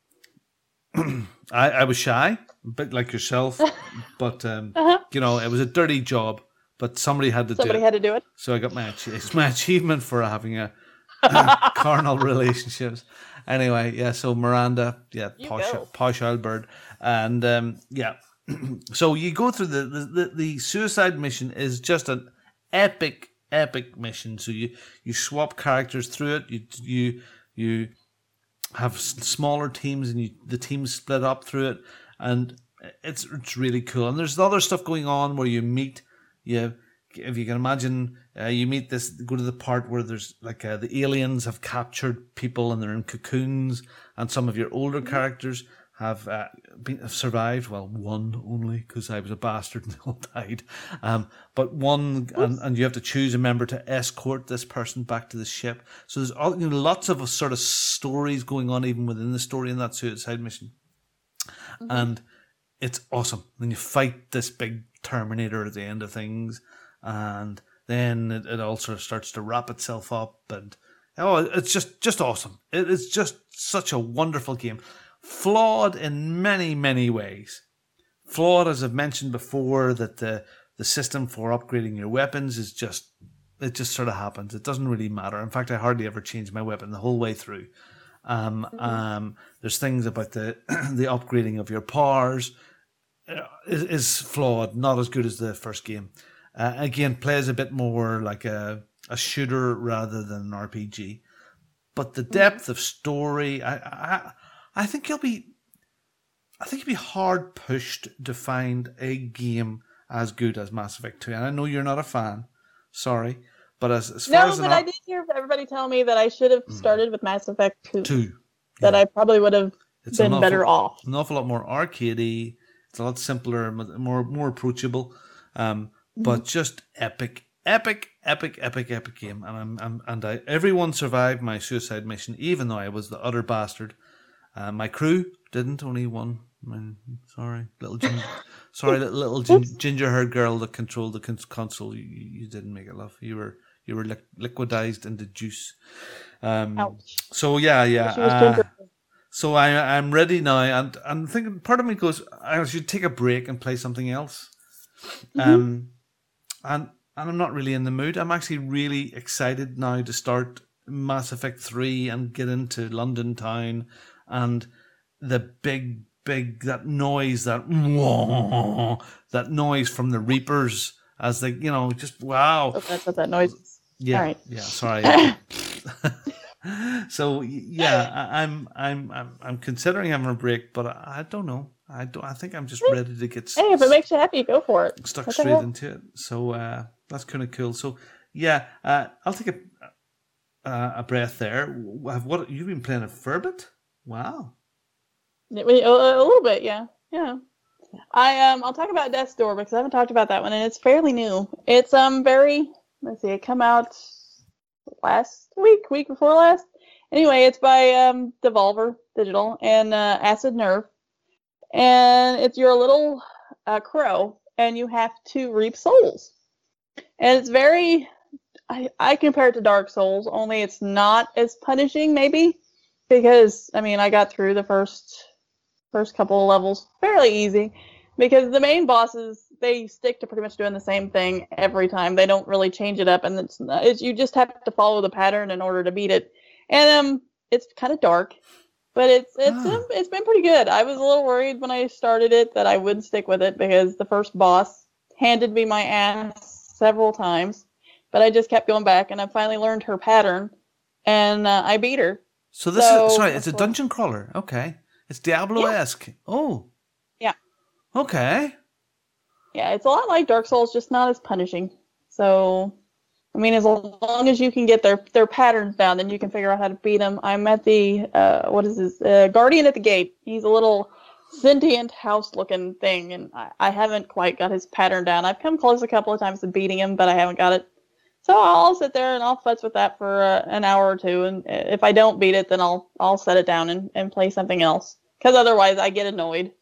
I, I was shy, a bit like yourself, but um, Uh-huh. you know, it was a dirty job, but somebody had to Somebody do it. had to do it. So I got my ach- it's my achievement for having a carnal relationships. Anyway, yeah. So Miranda, yeah, You posh, go. posh old bird, and um, yeah. So you go through the, the the the suicide mission is just an epic, epic mission. So you you swap characters through it. You you you have s- smaller teams, and you, the teams split up through it, and it's it's really cool. And there's other stuff going on where you meet, you if you can imagine, uh, you meet this, go to the part where there's like uh, the aliens have captured people and they're in cocoons, and some of your older characters have uh, been have survived. Well, one only, because I was a bastard and they all died. Um, but one, and, and you have to choose a member to escort this person back to the ship. So there's all, you know, lots of sort of stories going on even within the story in that suicide mission, mm-hmm. and it's awesome. Then you fight this big Terminator at the end of things, and then it, it all sort of starts to wrap itself up, and oh, it's just just awesome. It is just such a wonderful game. Flawed in many, many ways. Flawed, as I've mentioned before, that the, the system for upgrading your weapons is just, it just sort of happens. It doesn't really matter. In fact, I hardly ever change my weapon the whole way through. Um, mm-hmm. um, there's things about the the upgrading of your powers uh, is, is flawed, not as good as the first game. Uh, again, plays a bit more like a, a shooter rather than an R P G. But the depth mm-hmm. of story, I... I I think you'll be, I think you'll be hard pushed to find a game as good as Mass Effect two. And I know you're not a fan, sorry, but as, as far no, as but an, I did hear everybody tell me that I should have started with Mass Effect two. two that yeah. I probably would have it's been an awful, better off. An awful lot more arcadey. It's a lot simpler, more more approachable, um, mm-hmm. but just epic. Epic, epic, epic, epic game, and I'm, I'm and I. Everyone survived my suicide mission, even though I was the utter bastard. Uh, my crew didn't. Only one. I mean, sorry, little ginger, sorry, little, little gin, ginger-haired girl that controlled the cons- console. You, you didn't make it, love. You were you were li- liquidized into juice. Um, Ouch. So yeah, yeah. She was Uh, ginger. so I I'm ready now, and I'm thinking. Part of me goes, I should take a break and play something else. Mm-hmm. Um, and and I'm not really in the mood. I'm actually really excited now to start Mass Effect three and get into London town. And the big, big, that noise, that that noise from the Reapers as they, you know, just wow. Oh, that's what that noise is. Yeah, All right. yeah. Sorry. So yeah, I, I'm, I'm, I'm, I'm considering having a break, but I, I don't know. I don't. I think I'm just ready to get. Hey, if it makes you happy, go for it. Stuck What the straight hell? into it. So uh, that's kind of cool. So yeah, uh, I'll take a uh, a breath there. What you've been playing a fair bit? Wow. A, a little bit, yeah, yeah. I um, I'll talk about Death's Door because I haven't talked about that one, and it's fairly new. It's um very, let's see, it come out last week, week before last. Anyway, it's by um Devolver Digital and uh, Acid Nerve, and it's you're a little uh, crow, and you have to reap souls, and it's very. I I compare it to Dark Souls, only it's not as punishing, maybe. Because, I mean, I got through the first first couple of levels fairly easy. Because the main bosses, they stick to pretty much doing the same thing every time. They don't really change it up. And it's, it's you just have to follow the pattern in order to beat it. And um, it's kind of dark. But it's it's Ah. um, it's been pretty good. I was a little worried when I started it that I wouldn't stick with it. Because the first boss handed me my ass several times. But I just kept going back. And I finally learned her pattern. And uh, I beat her. So this So, is sorry, it's a that's what- dungeon crawler. Okay, it's Diablo-esque. Oh, Yeah. okay. Yeah, it's a lot like Dark Souls, just not as punishing. So, I mean, as long as you can get their their patterns down, then you can figure out how to beat them. I'm at the, uh, what is this, uh, Guardian at the Gate. He's a little sentient house-looking thing, and I, I haven't quite got his pattern down. I've come close a couple of times to beating him, but I haven't got it. So I'll sit there and I'll futz with that for uh, an hour or two, and if I don't beat it, then I'll I'll set it down and, and play something else. Because otherwise, I get annoyed.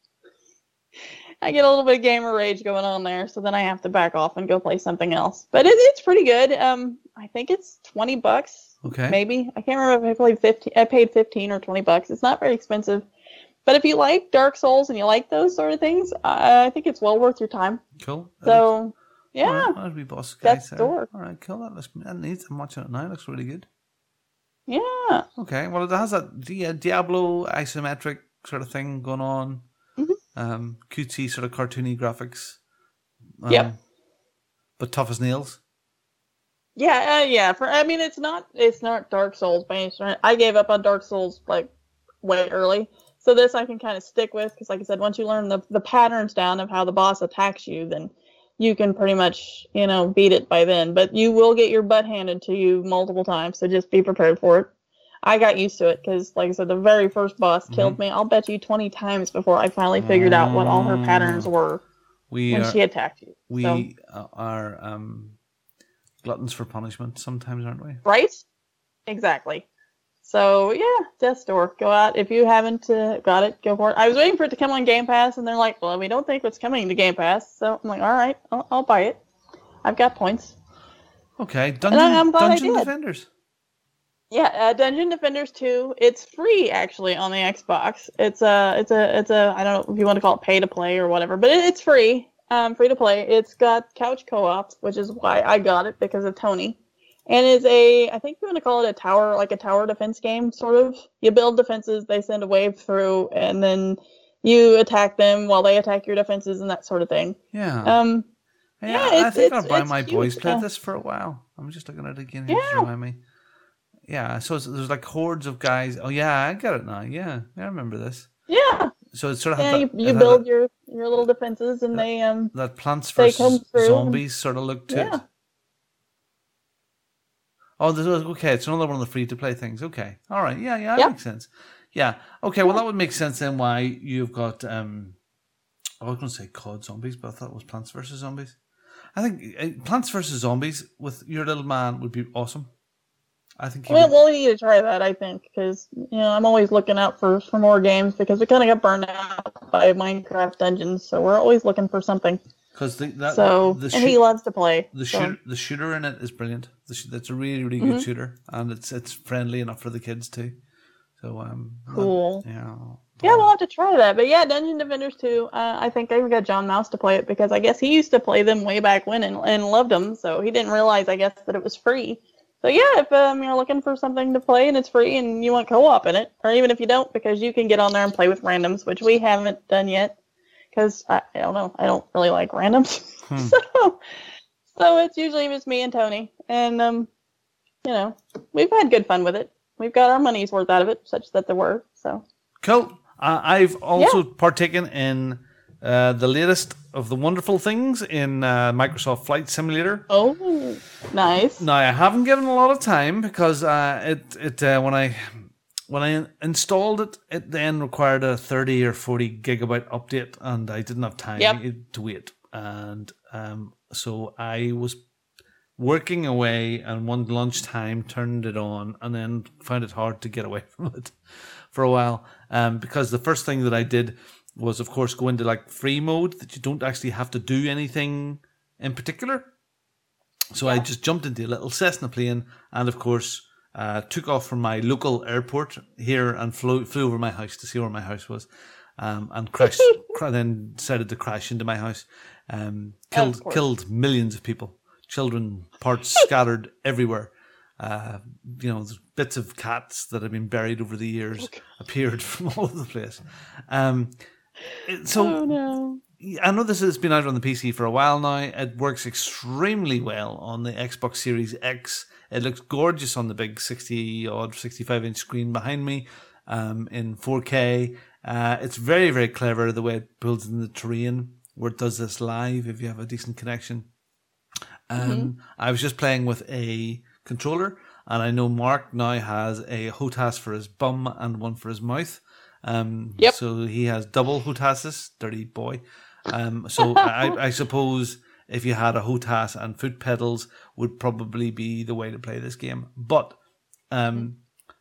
I get a little bit of gamer rage going on there, so then I have to back off and go play something else. But it, it's pretty good. Um, I think it's twenty bucks, Okay. maybe. I can't remember if I paid fifteen. I paid fifteen or twenty bucks. It's not very expensive. But if you like Dark Souls and you like those sort of things, I, I think it's well worth your time. Cool. So. Yeah, All right, be boss guys Death's there. Door. All right, cool. That looks. That needs. I'm watching it now. It looks really good. yeah. Okay. Well, it has that Di- Diablo isometric sort of thing going on. Mhm. Um, cutesy sort of cartoony graphics. Um, Yep. But tough as nails. Yeah, uh, yeah. For I mean, it's not it's not Dark Souls by any stretch. I gave up on Dark Souls like way early, So this I can kind of stick with because, like I said, once you learn the the patterns down of how the boss attacks you, then you can pretty much, you know, beat it by then. But you will get your butt handed to you multiple times, so just be prepared for it. I got used to it because, like I said, the very first boss mm-hmm. killed me. I'll bet you twenty times before I finally figured out what all her patterns were we when are, she attacked you. We so. are um, gluttons for punishment sometimes, aren't we? Right? Exactly. So, yeah, Death's Door. Go out. If you haven't uh, got it, go for it. I was waiting for it to come on Game Pass, and they're like, well, we don't think it's coming to Game Pass. So I'm like, all right, I'll, I'll buy it. I've got points. Okay, Dungeon, I'm glad Dungeon I did. Defenders. Yeah, uh, Dungeon Defenders two. It's free actually on the Xbox. It's a, it's a, it's a. I don't know if you want to call it pay to play or whatever, but it, it's free. Um, free to play. It's got couch co-op, which is why I got it because of Tony. And is a, I think you want to call it a tower, like a tower defense game, sort of. You build defenses, they send a wave through, and then you attack them while they attack your defenses and that sort of thing. Yeah. Um. Yeah, yeah I it's, think it's, I'll buy it's my cute. boys played yeah. this for a while. I'm just looking at it again. Yeah. To remind me. Yeah, so it's, there's like hordes of guys. Oh yeah, I get it now. Yeah, I remember this. Yeah. So it's sort of Yeah, that, you, you it had build that, your, your little defenses, and they um that Plants they vs come through Zombies sort of look to yeah. it. Oh, there's, okay, it's another one of the free-to-play things. Okay, all right, yeah, yeah, that Yep. makes sense. Yeah, okay, well, that would make sense then why you've got, um, I was going to say C O D Zombies, but I thought it was Plants vs Zombies. I think uh, Plants vs Zombies with your little man would be awesome. I think he Well, would, we'll need to try that, I think, because, you know, I'm always looking out for, for more games because we kind of got burned out by Minecraft Dungeons, so we're always looking for something. because the, that, So, the and shoot- he loves to play. The so. shooter, the shooter in it is brilliant. The sh- it's a really, really Mhm. good shooter, and it's it's friendly enough for the kids too. So um, Cool. yeah, Yeah, we'll have to try that. But yeah, Dungeon Defenders two, uh, I think I even got John Mouse to play it because I guess he used to play them way back when and, and loved them, so he didn't realize, I guess, that it was free. So yeah, if um, you're looking for something to play and it's free and you want co-op in it, or even if you don't, because you can get on there and play with randoms, which we haven't done yet, because I, I don't know, I don't really like randoms. Hmm. so, so it's usually just me and Tony, and um, you know, we've had good fun with it. We've got our money's worth out of it, such that there were. So cool. Uh, I've also Yeah. partaken in uh, the latest of the wonderful things in uh, Microsoft Flight Simulator. oh, nice. Now I haven't given a lot of time because uh, it it uh, when I when I installed it, it then required a thirty or forty gigabyte update, and I didn't have time Yep. to wait, and um, so I was working away, and one lunchtime turned it on, and then found it hard to get away from it for a while, um, because the first thing that I did was, of course, go into like free mode that you don't actually have to do anything in particular. So I just jumped into a little Cessna plane, and of course uh, took off from my local airport here and flew flew over my house to see where my house was, um, and crashed. cra- then decided to crash into my house, um, killed course. killed millions of people, children, parts scattered everywhere. Uh, you know, there's bits of cats that have been buried over the years appeared from all over the place. Um, it- so. Oh no. I know this has been out on the P C for a while now. It works extremely well on the Xbox Series X. It looks gorgeous on the big sixty odd, sixty-five inch screen behind me um, in four K. Uh, it's very, very clever the way it builds in the terrain where it does this live if you have a decent connection. Um, Mm-hmm. I was just playing with a controller, and I know Mark now has a H O T A S for his bum and one for his mouth. Um, Yep. So he has double H O T A Ss, dirty boy. Um, so I, I suppose if you had a H O T A S and foot pedals would probably be the way to play this game. But um,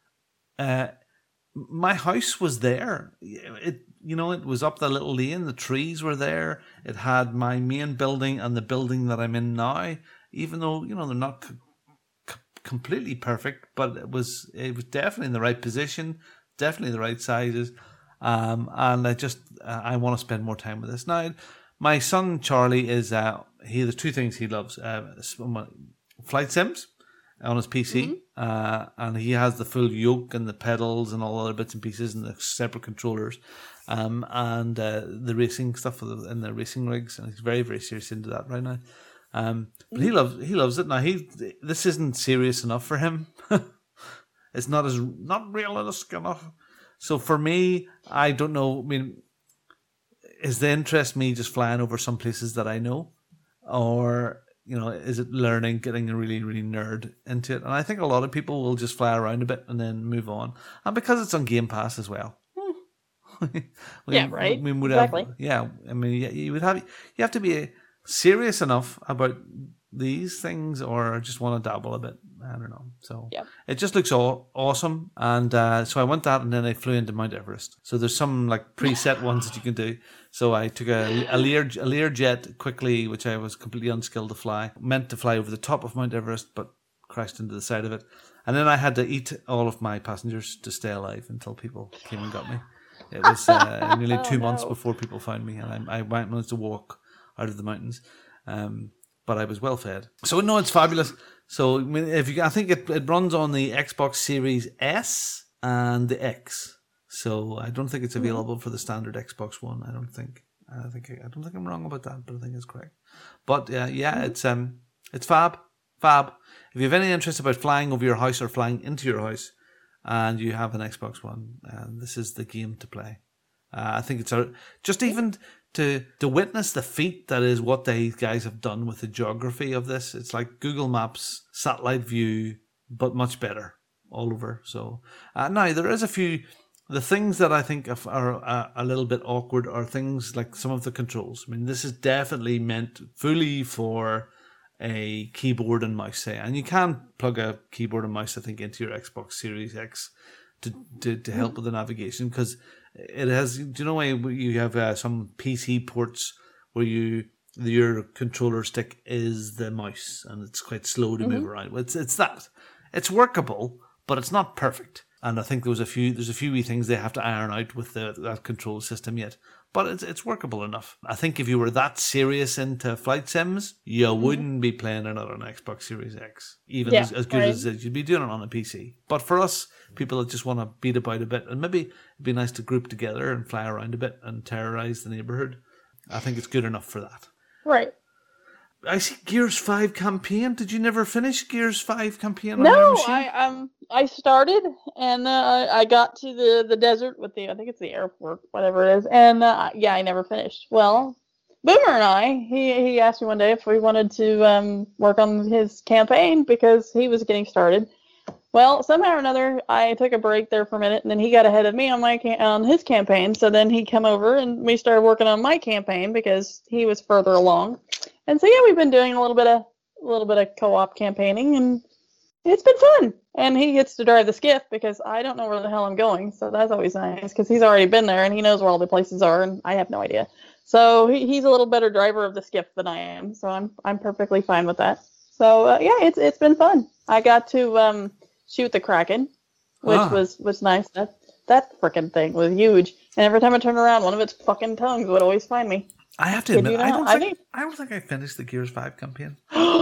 uh, my house was there. It you know it was up the little lane. The trees were there. It had my main building and the building that I'm in now. Even though you know they're not c- c- completely perfect, but it was it was definitely in the right position, definitely the right sizes. Um, and I just uh, I want to spend more time with this now. My son Charlie is uh, he there's two things he loves: uh, flight sims on his P C, mm-hmm. uh, and he has the full yoke and the pedals and all other bits and pieces and the separate controllers, um, and uh, the racing stuff and the racing rigs, and he's very very serious into that right now. Um, but he loves he loves it now. He this isn't serious enough for him. It's not as not realistic enough. So for me, I don't know. I mean, is the interest me just flying over some places that I know, or you know, is it learning, getting a really, really nerd into it? And I think a lot of people will just fly around a bit and then move on. And because it's on Game Pass as well. we, Yeah, right. We would Exactly. Have, yeah, I mean, you, you would have you have to be serious enough about these things, or just want to dabble a bit. I don't know. So Yeah. it just looks all awesome, and uh, so I went that, and then I flew into Mount Everest. So there's some like preset ones that you can do. So I took a, a Lear a Learjet quickly, which I was completely unskilled to fly. Meant to fly over the top of Mount Everest, but crashed into the side of it. And then I had to eat all of my passengers to stay alive until people came and got me. It was uh, nearly two Oh, months no. before people found me, and I, I managed to walk out of the mountains. Um, but I was well fed. So no, it's fabulous. So I mean, if you, I think it, it runs on the Xbox Series S and the X. So I don't think it's available for the standard Xbox One. I don't think. I think I don't think I'm wrong about that, but I think it's correct. But uh, yeah, it's um, it's fab, fab. If you have any interest about flying over your house or flying into your house, and you have an Xbox One, uh, this is the game to play. Uh, I think it's a, just even to to witness the feat that is what these guys have done with the geography of this. It's like Google Maps satellite view, but much better all over. So uh, now there is a few. The things that I think are a, a little bit awkward are things like some of the controls. I mean, this is definitely meant fully for a keyboard and mouse, say, and you can plug a keyboard and mouse, I think, into your Xbox Series X to to, to help with the navigation, because it has. Do you know why you have uh, some P C ports where you your controller stick is the mouse and it's quite slow to mm-hmm. move around? It's it's that it's workable, but it's not perfect. And I think there was a few there's a few wee things they have to iron out with the, that control system yet. But it's it's workable enough. I think if you were that serious into flight sims, you mm-hmm. wouldn't be playing it on an Xbox Series X, even yeah, as, as good right. as it. You'd be doing it on a P C. But for us, people that just want to beat about a bit, and maybe it'd be nice to group together and fly around a bit and terrorize the neighborhood, I think it's good enough for that. Right. I see Gears five campaign. Did you never finish Gears five campaign? No, I um I started and uh, I got to the, the desert with the I think it's the airport, whatever it is, and uh, yeah, I never finished. Well, Boomer and I, he he asked me one day if we wanted to um work on his campaign because he was getting started. Well, somehow or another, I took a break there for a minute, and then he got ahead of me on my on his campaign. So then he come over, and we started working on my campaign because he was further along. And so yeah, we've been doing a little bit of a little bit of co-op campaigning, and it's been fun. And he gets to drive the skiff because I don't know where the hell I'm going, so that's always nice because he's already been there and he knows where all the places are, and I have no idea. So he, he's a little better driver of the skiff than I am, so I'm I'm perfectly fine with that. So uh, yeah, it's it's been fun. I got to um. shoot the Kraken, which ah. was, was nice. That that frickin' thing was huge. And every time I turned around, one of its fucking tongues would always find me. I have to Did admit, you know? I, don't I think, think I don't think I finished the Gears five campaign.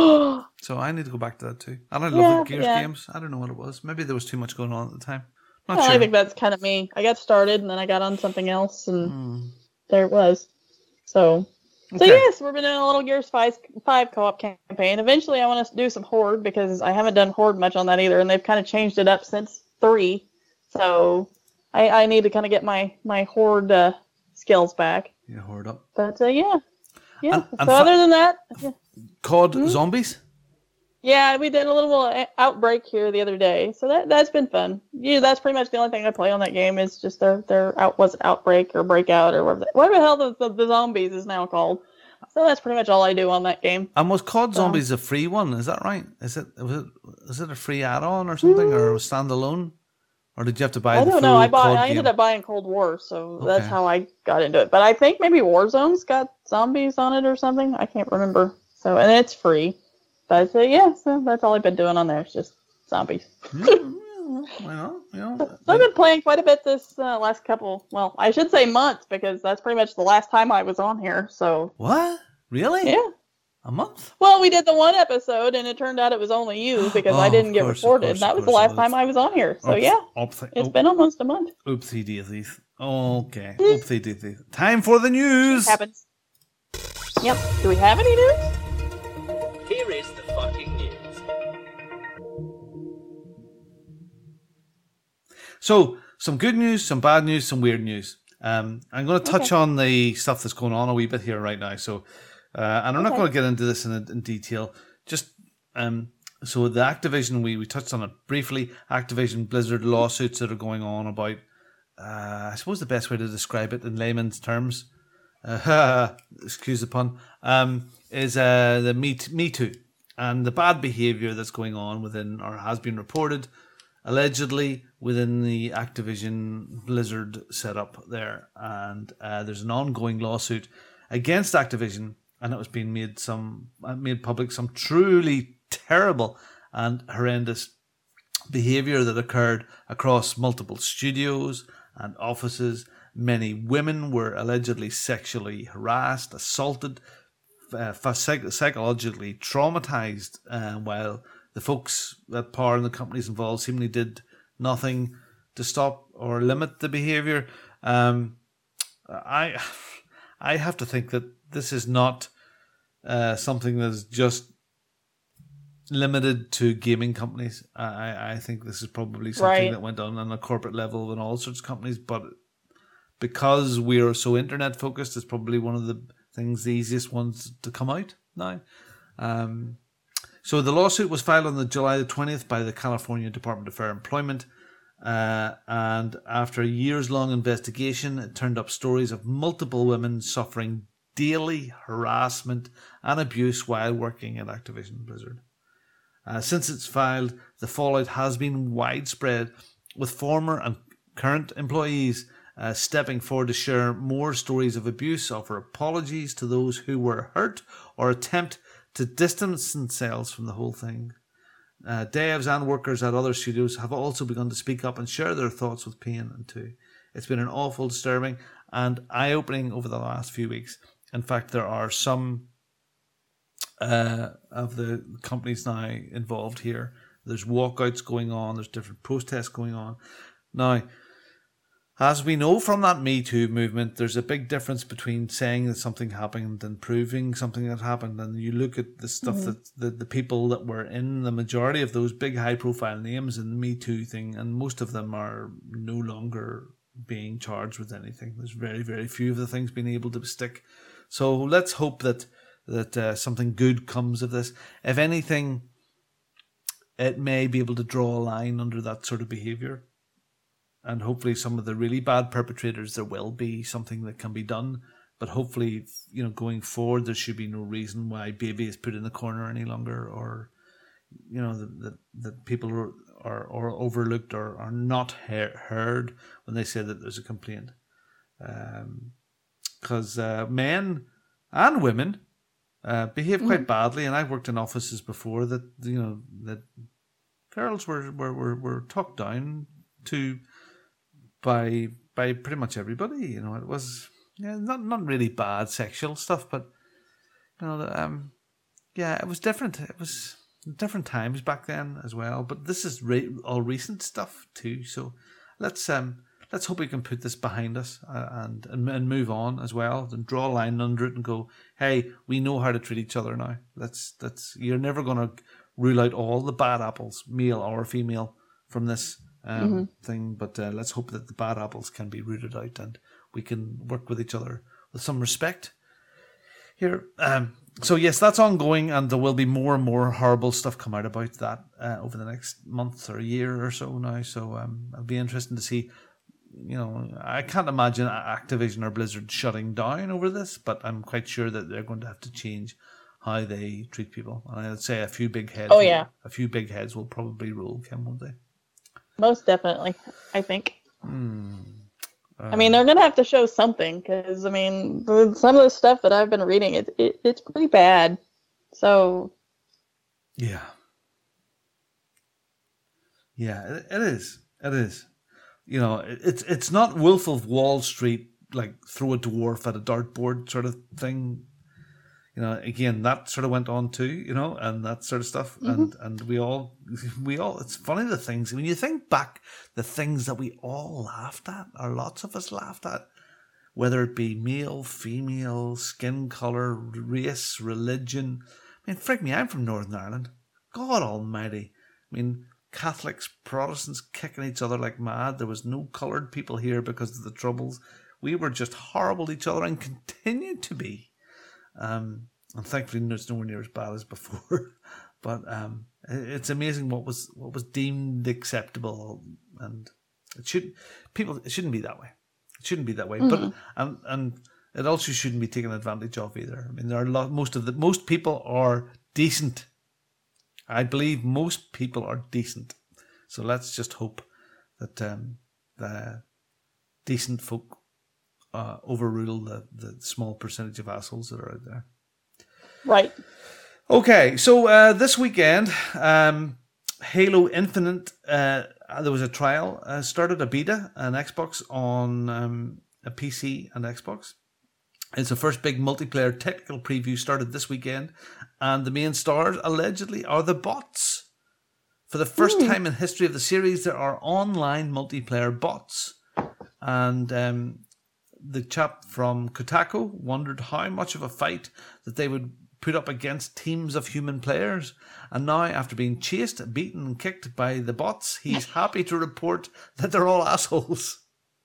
So I need to go back to that too. And I love yeah, the Gears yeah. games. I don't know what it was. Maybe there was too much going on at the time. Not well, sure. I think that's kind of me. I got started and then I got on something else, and mm. there it was. So... Okay. So yes, we've been doing a little Gears five, five co-op campaign. Eventually I want to do some Horde because I haven't done Horde much on that either, and they've kind of changed it up since three. So I, I need to kind of get my, my Horde uh, skills back. Yeah, Horde up. But uh, yeah. Yeah. And, and so fa- other than that... C O D mm-hmm. Zombies? Yeah, we did a little Outbreak here the other day, so that, that's been fun. Yeah, that's pretty much the only thing I play on that game is just their, their out, was it Outbreak or Breakout or whatever the, whatever the hell the, the, the Zombies is now called. So that's pretty much all I do on that game. And was C O D Zombies um, a free one? Is that right? Is it was it, is it a free add-on or something, or a standalone? Or did you have to buy I the don't full know. I bought. C O D I ended game? up buying Cold War, so Okay. that's how I got into it. But I think maybe Warzone's got zombies on it or something. I can't remember. So and it's free. But uh, yeah, so that's all I've been doing on there. It's just zombies. Mm, Why not? You know, so I've been playing quite a bit this uh, last couple. Well, I should say months because that's pretty much the last time I was on here. So what? Really? Yeah. A month? Well, we did the one episode, and it turned out it was only you because oh, I didn't get course, recorded. Course, that was the course, last time I was on here. So Oops, yeah, oopsie, it's oop, been almost a month. Oopsie daisies. Okay. Oopsie daisies. Time for the news. It happens. Yep. Do we have any news? Here is the fucking news. So, some good news, some bad news, some weird news. Um, I'm going to touch Okay. on the stuff that's going on a wee bit here right now. So, uh, and I'm not Okay. going to get into this in, in detail. Just um, so the Activision, we we touched on it briefly. Activision Blizzard lawsuits that are going on about. Uh, I suppose the best way to describe it in layman's terms, uh, excuse the pun, um, is uh, the Me, Me Too and the bad behaviour that's going on within, or has been reported, allegedly within the Activision Blizzard setup there. And uh, there's an ongoing lawsuit against Activision, and it was being made some made public some truly terrible and horrendous behaviour that occurred across multiple studios and offices. Many women were allegedly sexually harassed, assaulted, uh, psych- psychologically traumatized, uh, while the folks at power and the companies involved seemingly did nothing to stop or limit the behavior. Um, I, I have to think that this is not uh, something that's just limited to gaming companies. I, I think this is probably something Right. that went on on a corporate level in all sorts of companies, but because we are so internet focused, it's probably one of the things, the easiest ones to come out now. Um, so the lawsuit was filed on the July the twentieth by the California Department of Fair Employment. Uh, and after a years long investigation, it turned up stories of multiple women suffering daily harassment and abuse while working at Activision Blizzard. Uh, since it's filed, the fallout has been widespread, with former and current employees uh, stepping forward to share more stories of abuse, offer apologies to those who were hurt, or attempt to distance themselves from the whole thing. Uh, devs and workers at other studios have also begun to speak up and share their thoughts with P N two. It's been an awful, disturbing, and eye-opening over the last few weeks. In fact, there are some Uh, of the companies now involved here. There's walkouts going on. There's different protests going on. Now, as we know from that Me Too movement, there's a big difference between saying that something happened and proving something that happened. And you look at the stuff Mm-hmm. that the, the people that were in the majority of those big high-profile names in the Me Too thing, and most of them are no longer being charged with anything. There's very, very few of the things being able to stick. So let's hope that that uh, something good comes of this. If anything, it may be able to draw a line under that sort of behaviour. And hopefully some of the really bad perpetrators, there will be something that can be done. But hopefully, you know, going forward, there should be no reason why baby is put in the corner any longer, or, you know, that that, that people are, are, are overlooked or are not he- heard when they say that there's a complaint. Because um, uh, men and women Uh, behave quite badly, and I've worked in offices before that, you know, that girls were were, were, were talked down to by by pretty much everybody. You know, it was yeah, not not really bad sexual stuff, but you know, um, yeah, it was different. It was different times back then as well. But this is re- all recent stuff too. So let's um. Let's hope we can put this behind us uh, and, and and move on as well, and draw a line under it and go, hey, we know how to treat each other now. Let's that's you're never going to rule out all the bad apples, male or female, from this um, Mm-hmm. thing. But uh, let's hope that the bad apples can be rooted out and we can work with each other with some respect here. Um, so yes, that's ongoing, and there will be more and more horrible stuff come out about that uh, over the next month or year or so now. So um, it'll be interesting to see. You know, I can't imagine Activision or Blizzard shutting down over this, but I'm quite sure that they're going to have to change how they treat people. And I'd say a few big heads. Oh, will- yeah. a few big heads will probably rule, Kim, won't they? Most definitely, I think. Hmm. I mean, they're gonna have to show something, because I mean, the- some of the stuff that I've been reading, it, it it's pretty bad. So Yeah. Yeah, it, it is. It is. You know, it, it's it's not Wolf of Wall Street, like throw a dwarf at a dartboard sort of thing. You know, again, that sort of went on too, you know, and that sort of stuff. Mm-hmm. And and we all, we all, it's funny the things, when you think back, the things that we all laughed at, or lots of us laughed at, whether it be male, female, skin colour, race, religion. I mean, frig me, I'm from Northern Ireland. God almighty. I mean, Catholics, Protestants kicking each other like mad. There was no coloured people here because of the Troubles. We were just horrible to each other and continue to be. Um, and thankfully, it's nowhere near as bad as before. But um, it's amazing what was what was deemed acceptable, and it should people it shouldn't be that way. It shouldn't be that way. Mm-hmm. But and and it also shouldn't be taken advantage of either. I mean, there are a lot. Most of the most people are decent. I believe most people are decent. So let's just hope that um, the decent folk uh, overrule the, the small percentage of assholes that are out there. Right. Okay, so uh, this weekend, um, Halo Infinite, uh, there was a trial, uh, started a beta, an Xbox on um, a P C and Xbox. It's the first big multiplayer technical preview started this weekend, and the main stars allegedly are the bots. For the first time in history of the series, there are online multiplayer bots. And um, the chap from Kotaku wondered how much of a fight that they would put up against teams of human players. And now, after being chased, beaten and kicked by the bots, he's happy to report that they're all assholes.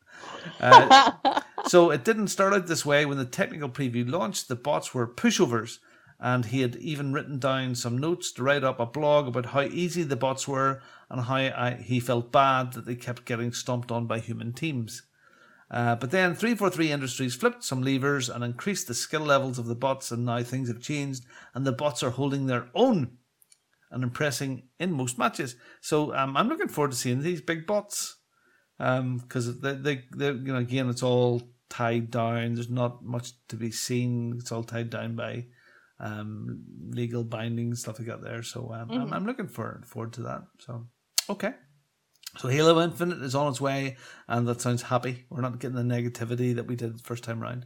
Uh, so it didn't start out this way. When the technical preview launched, the bots were pushovers. And he had even written down some notes to write up a blog about how easy the bots were and how I, he felt bad that they kept getting stomped on by human teams. Uh, but then three forty-three Industries flipped some levers and increased the skill levels of the bots, and now things have changed and the bots are holding their own and impressing in most matches. So um, I'm looking forward to seeing these big bots because um, they, they, they, you know, again, it's all tied down. There's not much to be seen. It's all tied down by um, legal binding stuff like that there. So um, mm-hmm. I'm, I'm looking forward forward to that. So okay. So Halo Infinite is on its way, and that sounds happy. We're not getting the negativity that we did the first time round.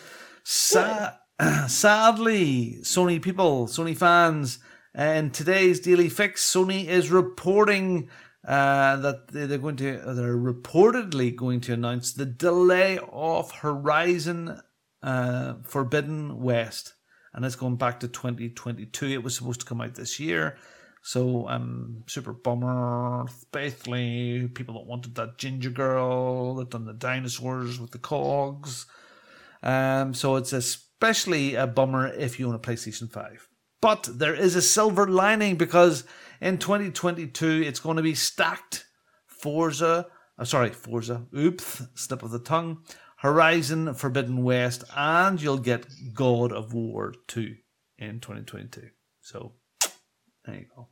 Sa- sadly, Sony people, Sony fans, in today's Daily Fix, Sony is reporting uh, that they're going to, they're reportedly going to announce the delay of Horizon uh, Forbidden West, and it's going back to twenty twenty-two. It was supposed to come out this year. So, um, super bummer, basically, people that wanted that ginger girl, that done the dinosaurs with the cogs. Um, so it's especially a bummer if you own a PlayStation five. But there is a silver lining, because in twenty twenty-two, it's going to be stacked Forza, uh, sorry, Forza, oops, slip of the tongue, Horizon Forbidden West, and you'll get God of War two in twenty twenty-two. So, there you go.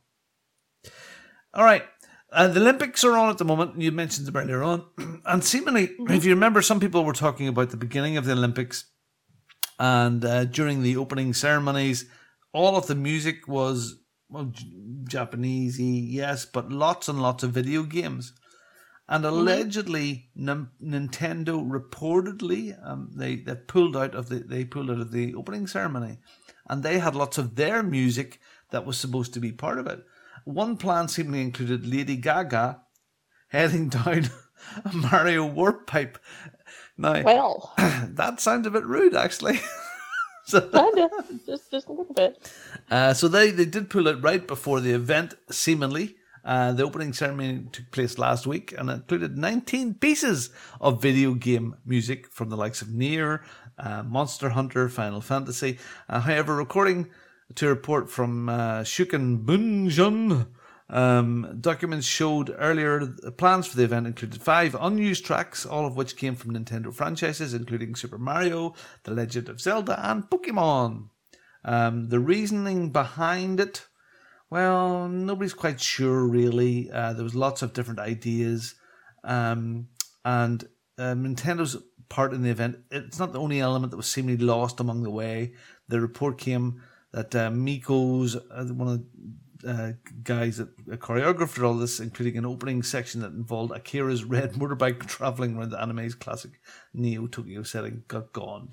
All right. Uh, the Olympics are on at the moment. You mentioned them earlier on. And seemingly, mm-hmm. if you remember, some people were talking about the beginning of the Olympics. And uh, during the opening ceremonies, all of the music was well, Japanesey, yes, but lots and lots of video games. And allegedly, mm-hmm. N- Nintendo reportedly, um, they, they pulled out of the they pulled out of the opening ceremony. And they had lots of their music that was supposed to be part of it. One plan seemingly included Lady Gaga heading down a Mario warp pipe. Now, well, that sounds a bit rude, actually. so, kinda, just just a little bit. Uh, so they, they did pull it right before the event, seemingly. Uh, the opening ceremony took place last week and included nineteen pieces of video game music from the likes of Nier, uh, Monster Hunter, Final Fantasy. Uh, however, according to a report from uh, Shuken Bunjun, um, documents showed earlier the plans for the event included five unused tracks, all of which came from Nintendo franchises, including Super Mario, The Legend of Zelda, and Pokemon. Um, the reasoning behind it, well, nobody's quite sure, really. Uh, there was lots of different ideas. Um, and uh, Nintendo's part in the event, it's not the only element that was seemingly lost among the way. The report came that uh, Miko's, uh, one of the uh, guys that uh, choreographed all this, including an opening section that involved Akira's red motorbike traveling around the anime's classic Neo Tokyo setting, got gone.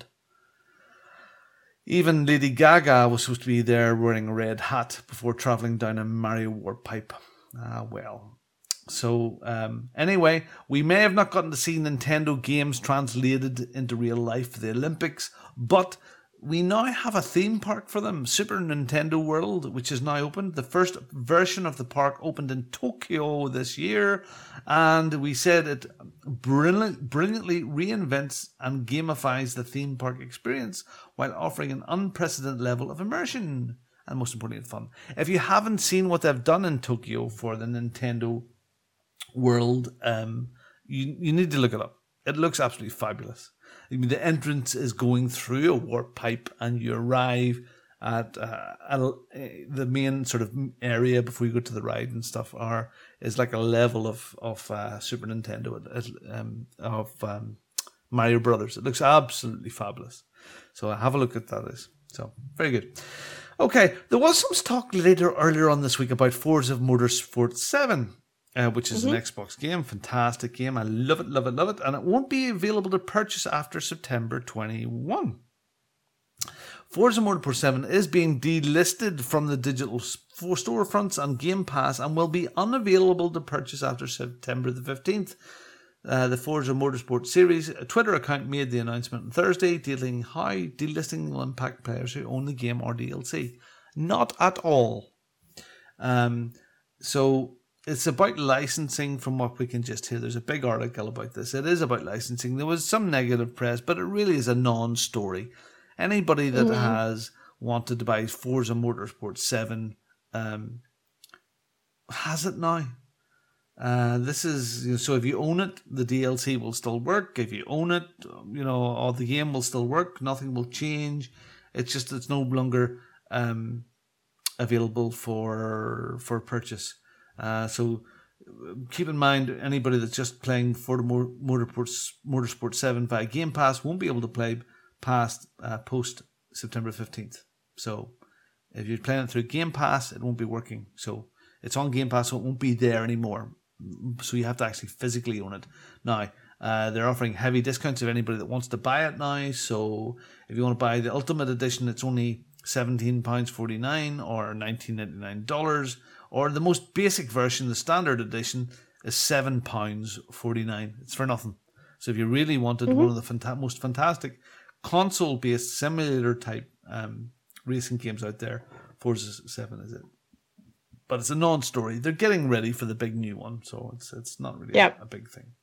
Even Lady Gaga was supposed to be there wearing a red hat before traveling down a Mario warp pipe. Ah, well. So, um, anyway, we may have not gotten to see Nintendo games translated into real life for the Olympics, but we now have a theme park for them, Super Nintendo World, which is now opened. The first version of the park opened in Tokyo this year, and we said it brilliant, brilliantly reinvents and gamifies the theme park experience while offering an unprecedented level of immersion and, most importantly, fun. If you haven't seen what they've done in Tokyo for the Nintendo World, um, you you need to look it up. It looks absolutely fabulous. I mean, the entrance is going through a warp pipe, and you arrive at, uh, a, the main sort of area before you go to the ride and stuff. Are is like a level of of uh, Super Nintendo um, of um, Mario Brothers. It looks absolutely fabulous. So have a look at that. Is so very good. Okay, there was some talk later earlier on this week about Forza Motorsport seven. Uh, which is mm-hmm. an Xbox game, fantastic game. I love it, love it, love it. And it won't be available to purchase after September twenty-first. Forza Motorsport seven is being delisted from the digital storefronts and Game Pass and will be unavailable to purchase after September the fifteenth. Uh, the Forza Motorsport series a Twitter account made the announcement on Thursday, detailing how delisting will impact players who own the game or D L C. Not at all. Um, so... It's about licensing from what we can just hear. There's a big article about this. It is about licensing. There was some negative press, but it really is a non-story. Anybody that mm-hmm. has wanted to buy Forza Motorsport seven um, has it now. Uh, this is, you know, so if you own it, the D L C will still work. If you own it, you know, all the game will still work. Nothing will change. It's just it's no longer um, available for for purchase. Uh, so keep in mind, anybody that's just playing for the Motorsport Motorsport seven via Game Pass won't be able to play past uh, post September fifteenth. So if you're playing it through Game Pass, it won't be working. So it's on Game Pass, so it won't be there anymore. So you have to actually physically own it. Now, uh, they're offering heavy discounts of anybody that wants to buy it now. So if you want to buy the Ultimate Edition, it's only seventeen pounds forty-nine or nineteen ninety-nine dollars. Or the most basic version, the standard edition, is seven pounds forty-nine. It's for nothing. So if you really wanted mm-hmm. one of the fanta- most fantastic console-based simulator-type um, racing games out there, Forza seven is it. But it's a non-story. They're getting ready for the big new one, so it's it's not really yep. a, a big thing.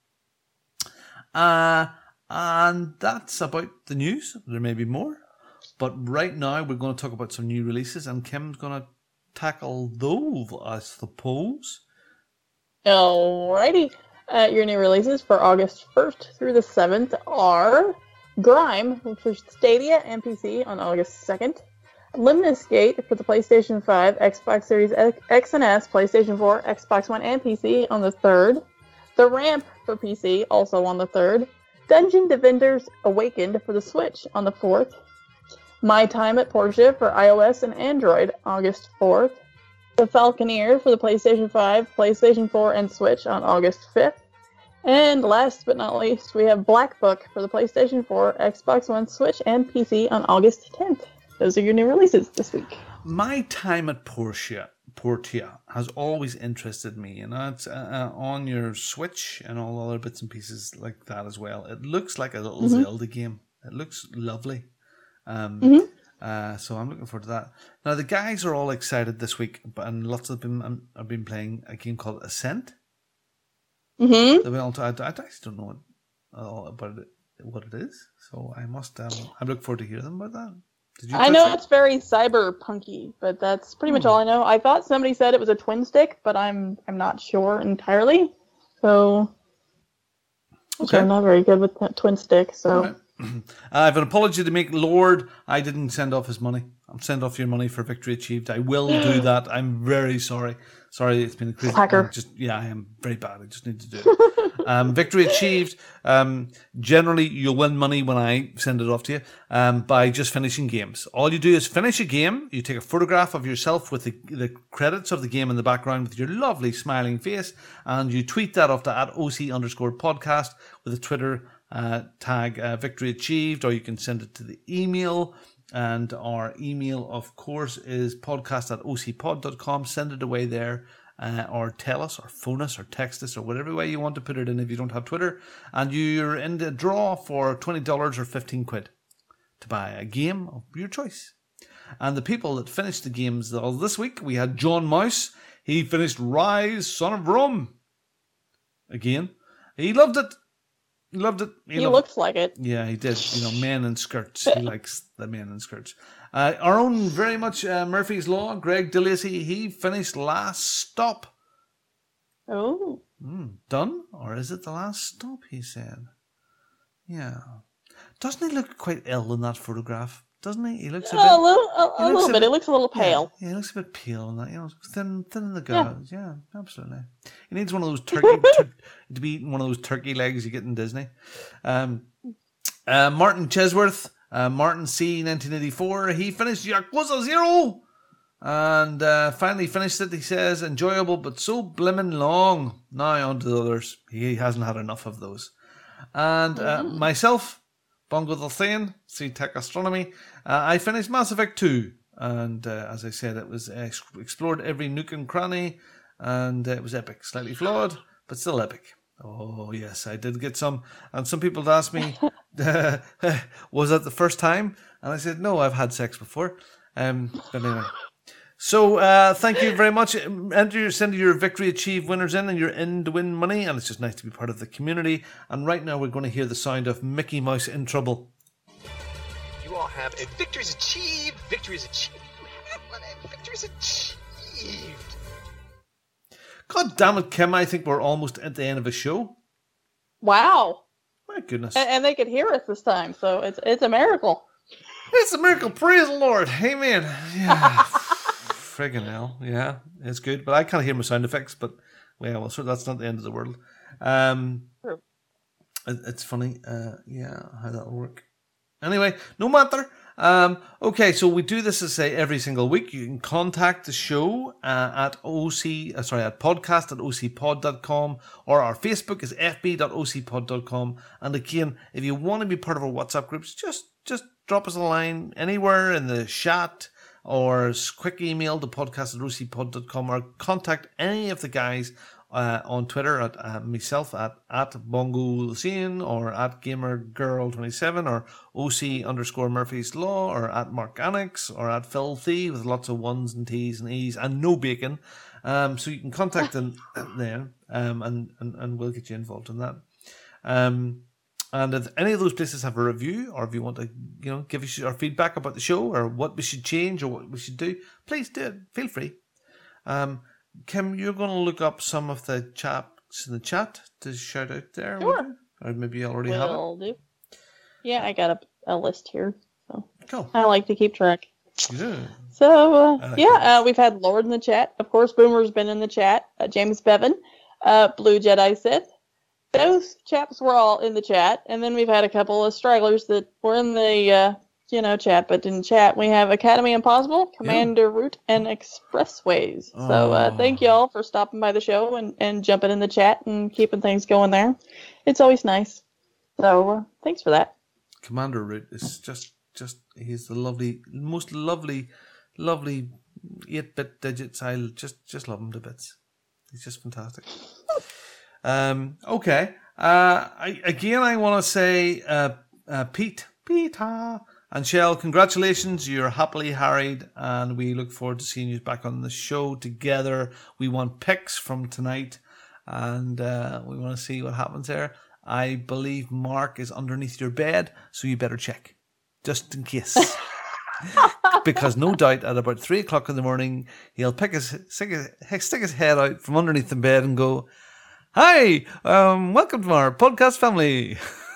Uh, and that's about the news. There may be more. But right now, we're going to talk about some new releases, and Kim's going to tackle those, I suppose. Alrighty. Uh, your new releases for August first through the seventh are Grime for Stadia and P C on August second. Limnus Gate for the PlayStation five, Xbox Series X and S, PlayStation four, Xbox One, and P C on the third. The Ramp for P C, also on the third. Dungeon Defenders Awakened for the Switch on the fourth. My Time at Portia for iOS and Android, August fourth. The Falconeer for the PlayStation five, PlayStation four, and Switch on August fifth. And last but not least, we have Black Book for the PlayStation four, Xbox One, Switch, and P C on August tenth. Those are your new releases this week. My Time at Portia, Portia has always interested me, and that's uh, on your Switch and all other bits and pieces like that as well. It looks like a little mm-hmm. Zelda game. It looks lovely. Um, mm-hmm. uh, so I'm looking forward to that. Now the guys are all excited this week, and lots of them have been playing a game called Ascent. Mm-hmm. All to, I, I actually don't know what, all about it, what it is, so I must. Um, I'm looking forward to hear them about that. Did you I know it? It's very cyberpunky, but that's pretty much hmm. all I know. I thought somebody said it was a twin stick, but I'm I'm not sure entirely. So, okay. so I'm not very good with that twin stick. So. I have an apology to make, Lord. I didn't send off his money. I'll send off your money for victory achieved. I will do that. I'm very sorry. Sorry, it's been a crazy. Hacker. Just yeah, I am very bad. I just need to do it. um, victory achieved. Um, generally, you'll win money when I send it off to you um, by just finishing games. All you do is finish a game. You take a photograph of yourself with the, the credits of the game in the background with your lovely smiling face, and you tweet that off to at O C underscore podcast with a Twitter uh, tag uh, victory achieved, or you can send it to the email. And our email, of course, is podcast at o c pod dot com. Send it away there, uh, or tell us, or phone us, or text us, or whatever way you want to put it in if you don't have Twitter. And you're in the draw for twenty dollars or fifteen quid. to buy a game of your choice. And the people that finished the games all this week, we had John Mouse. He finished Rise, Son of Rome. Again. He loved it. He loved it. He, loved looks it. like it. Yeah, he did. You know, men in skirts. He likes the men in skirts. Uh, our own very much uh, Murphy's Law, Greg DeLacy, he finished Last Stop. Oh. Mm, done? Or is it the last stop, he said? Yeah. Doesn't he look quite ill in that photograph? Doesn't he? He looks a Yeah, bit... a little, a, he a looks little a bit. bit- It looks a little pale. Yeah, he looks a bit pale in that. You know, thin, thin in the Yeah. gods. Yeah, absolutely. He needs one of those turkey tur- to be eating one of those turkey legs you get in Disney. Um, uh, Martin Chesworth, uh, Martin C, nineteen eighty-four. He finished Yakuza Zero, and uh, finally finished it. He says enjoyable, but so blimmin' long. Now on to the others. He hasn't had enough of those. And uh, myself. Bongo the Thane, C Tech Astronomy. Uh, I finished Mass Effect two, and uh, as I said, it was uh, explored every nook and cranny, and uh, it was epic. Slightly flawed, but still epic. Oh yes, I did get some, and some people asked me, uh, "Was that the first time?" And I said, "No, I've had sex before." Um, but anyway. So, uh, thank you very much. Enter your, send your Victory Achieve winners in, and you're in to win money. And it's just nice to be part of the community. And right now, we're going to hear the sound of Mickey Mouse in trouble. You all have a victories achieved. Victories achieved. You have one. A victories achieved. God damn it, Kim! I think we're almost at the end of a show. Wow. My goodness, And, and they could hear us this time, so it's it's a miracle. it's a miracle! Praise the Lord! Amen. Yeah. Friggin' hell, yeah, it's good. But I can't hear my sound effects. But well, so that's not the end of the world. Um, True. it, it's funny, uh, yeah, how that'll work. Anyway, no matter. Um, okay, so we do this as say every single week. You can contact the show uh, at oc, uh, sorry, at podcast at ocpod dot com, or our Facebook is f b dot o c pod dot com. And again, if you want to be part of our WhatsApp groups, just just drop us a line anywhere in the chat, or quick email to podcast at o c pod dot com, or contact any of the guys uh, on Twitter at uh, myself at, at Bongo Lucien, or at GamerGirl twenty-seven, or O C underscore Murphy's Law, or at Mark Annex, or at Filthy with lots of ones and T's and E's and no bacon. Um, so you can contact them there, um, and, and, and we'll get you involved in that. Um, And if any of those places have a review, or if you want to, you know, give us our feedback about the show, or what we should change, or what we should do, please do it. Feel free. Um, Kim, you're going to look up some of the chaps in the chat to shout out there. Sure. Or maybe you already have it. Will do. Yeah, I got a, a list here, so Cool. I like to keep track. Yeah. So, uh, I like yeah, that. uh, we've had Lord in the chat. Of course, Boomer's been in the chat. Uh, James Bevan, uh, Blue Jedi Sith. Those chaps were all in the chat. And then we've had a couple of stragglers that were in the, uh, you know, chat, but didn't chat. We have Academy Impossible, Commander Root, and Expressways. So uh, Oh. thank you all for stopping by the show and, and jumping in the chat and keeping things going there. It's always nice. So uh, thanks for that. Commander Root is just, just, he's the lovely, most lovely, lovely eight-bit digits. I just, just love him to bits. He's just fantastic. Um, okay. Uh, I, again, I want to say, uh, uh, Pete, Peter, and Shell, congratulations. You're happily married, and we look forward to seeing you back on the show together. We want pics from tonight, and uh, we want to see what happens there. I believe Mark is underneath your bed, so you better check, just in case. Because no doubt at about three o'clock in the morning, he'll pick his, stick his, stick his head out from underneath the bed and go, "Hi, um, welcome to our podcast family."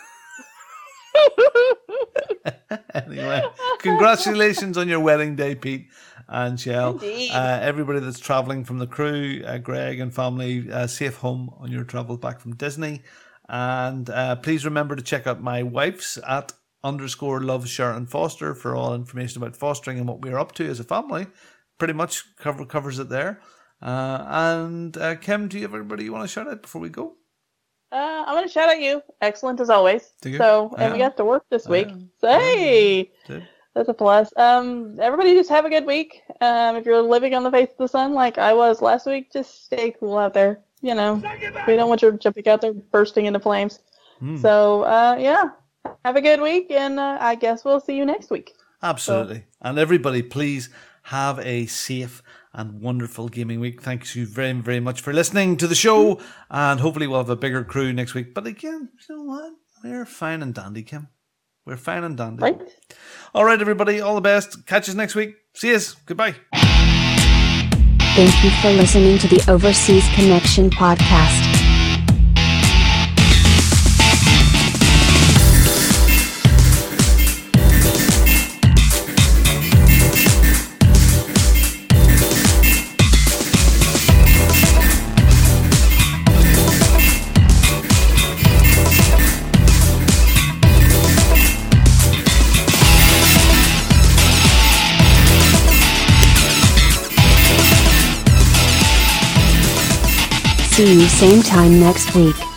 Anyway, congratulations on your wedding day, Pete and Shell. Indeed. Uh, everybody that's traveling from the crew, uh, Greg and family, uh, safe home on your travel back from Disney. And uh, please remember to check out my wife's at underscore love Sharon Foster for all information about fostering and what we're up to as a family. Pretty much cover, covers it there. Uh, and uh, Kim, do you have anybody you want to shout out before we go? Uh, I'm going to shout at you. Excellent as always. Thank you. So, and I we am. got to work this I week. am. So, hey, Good. that's a plus. Um, everybody just have a good week. Um, if you're living on the face of the sun like I was last week, just stay cool out there. You know, we don't want you jumping out there bursting into flames. Mm. So, uh, yeah, have a good week, and uh, I guess we'll see you next week. Absolutely. So. And everybody, please have a safe and wonderful gaming week. Thanks you very, very much for listening to the show, and hopefully we'll have a bigger crew next week. But again, you know what? We're fine and dandy, Kim. We're fine and dandy. Right. All right, everybody. All the best. Catch us next week. See you. Goodbye. Thank you for listening to the Overseas Connection podcast. See you same time next week.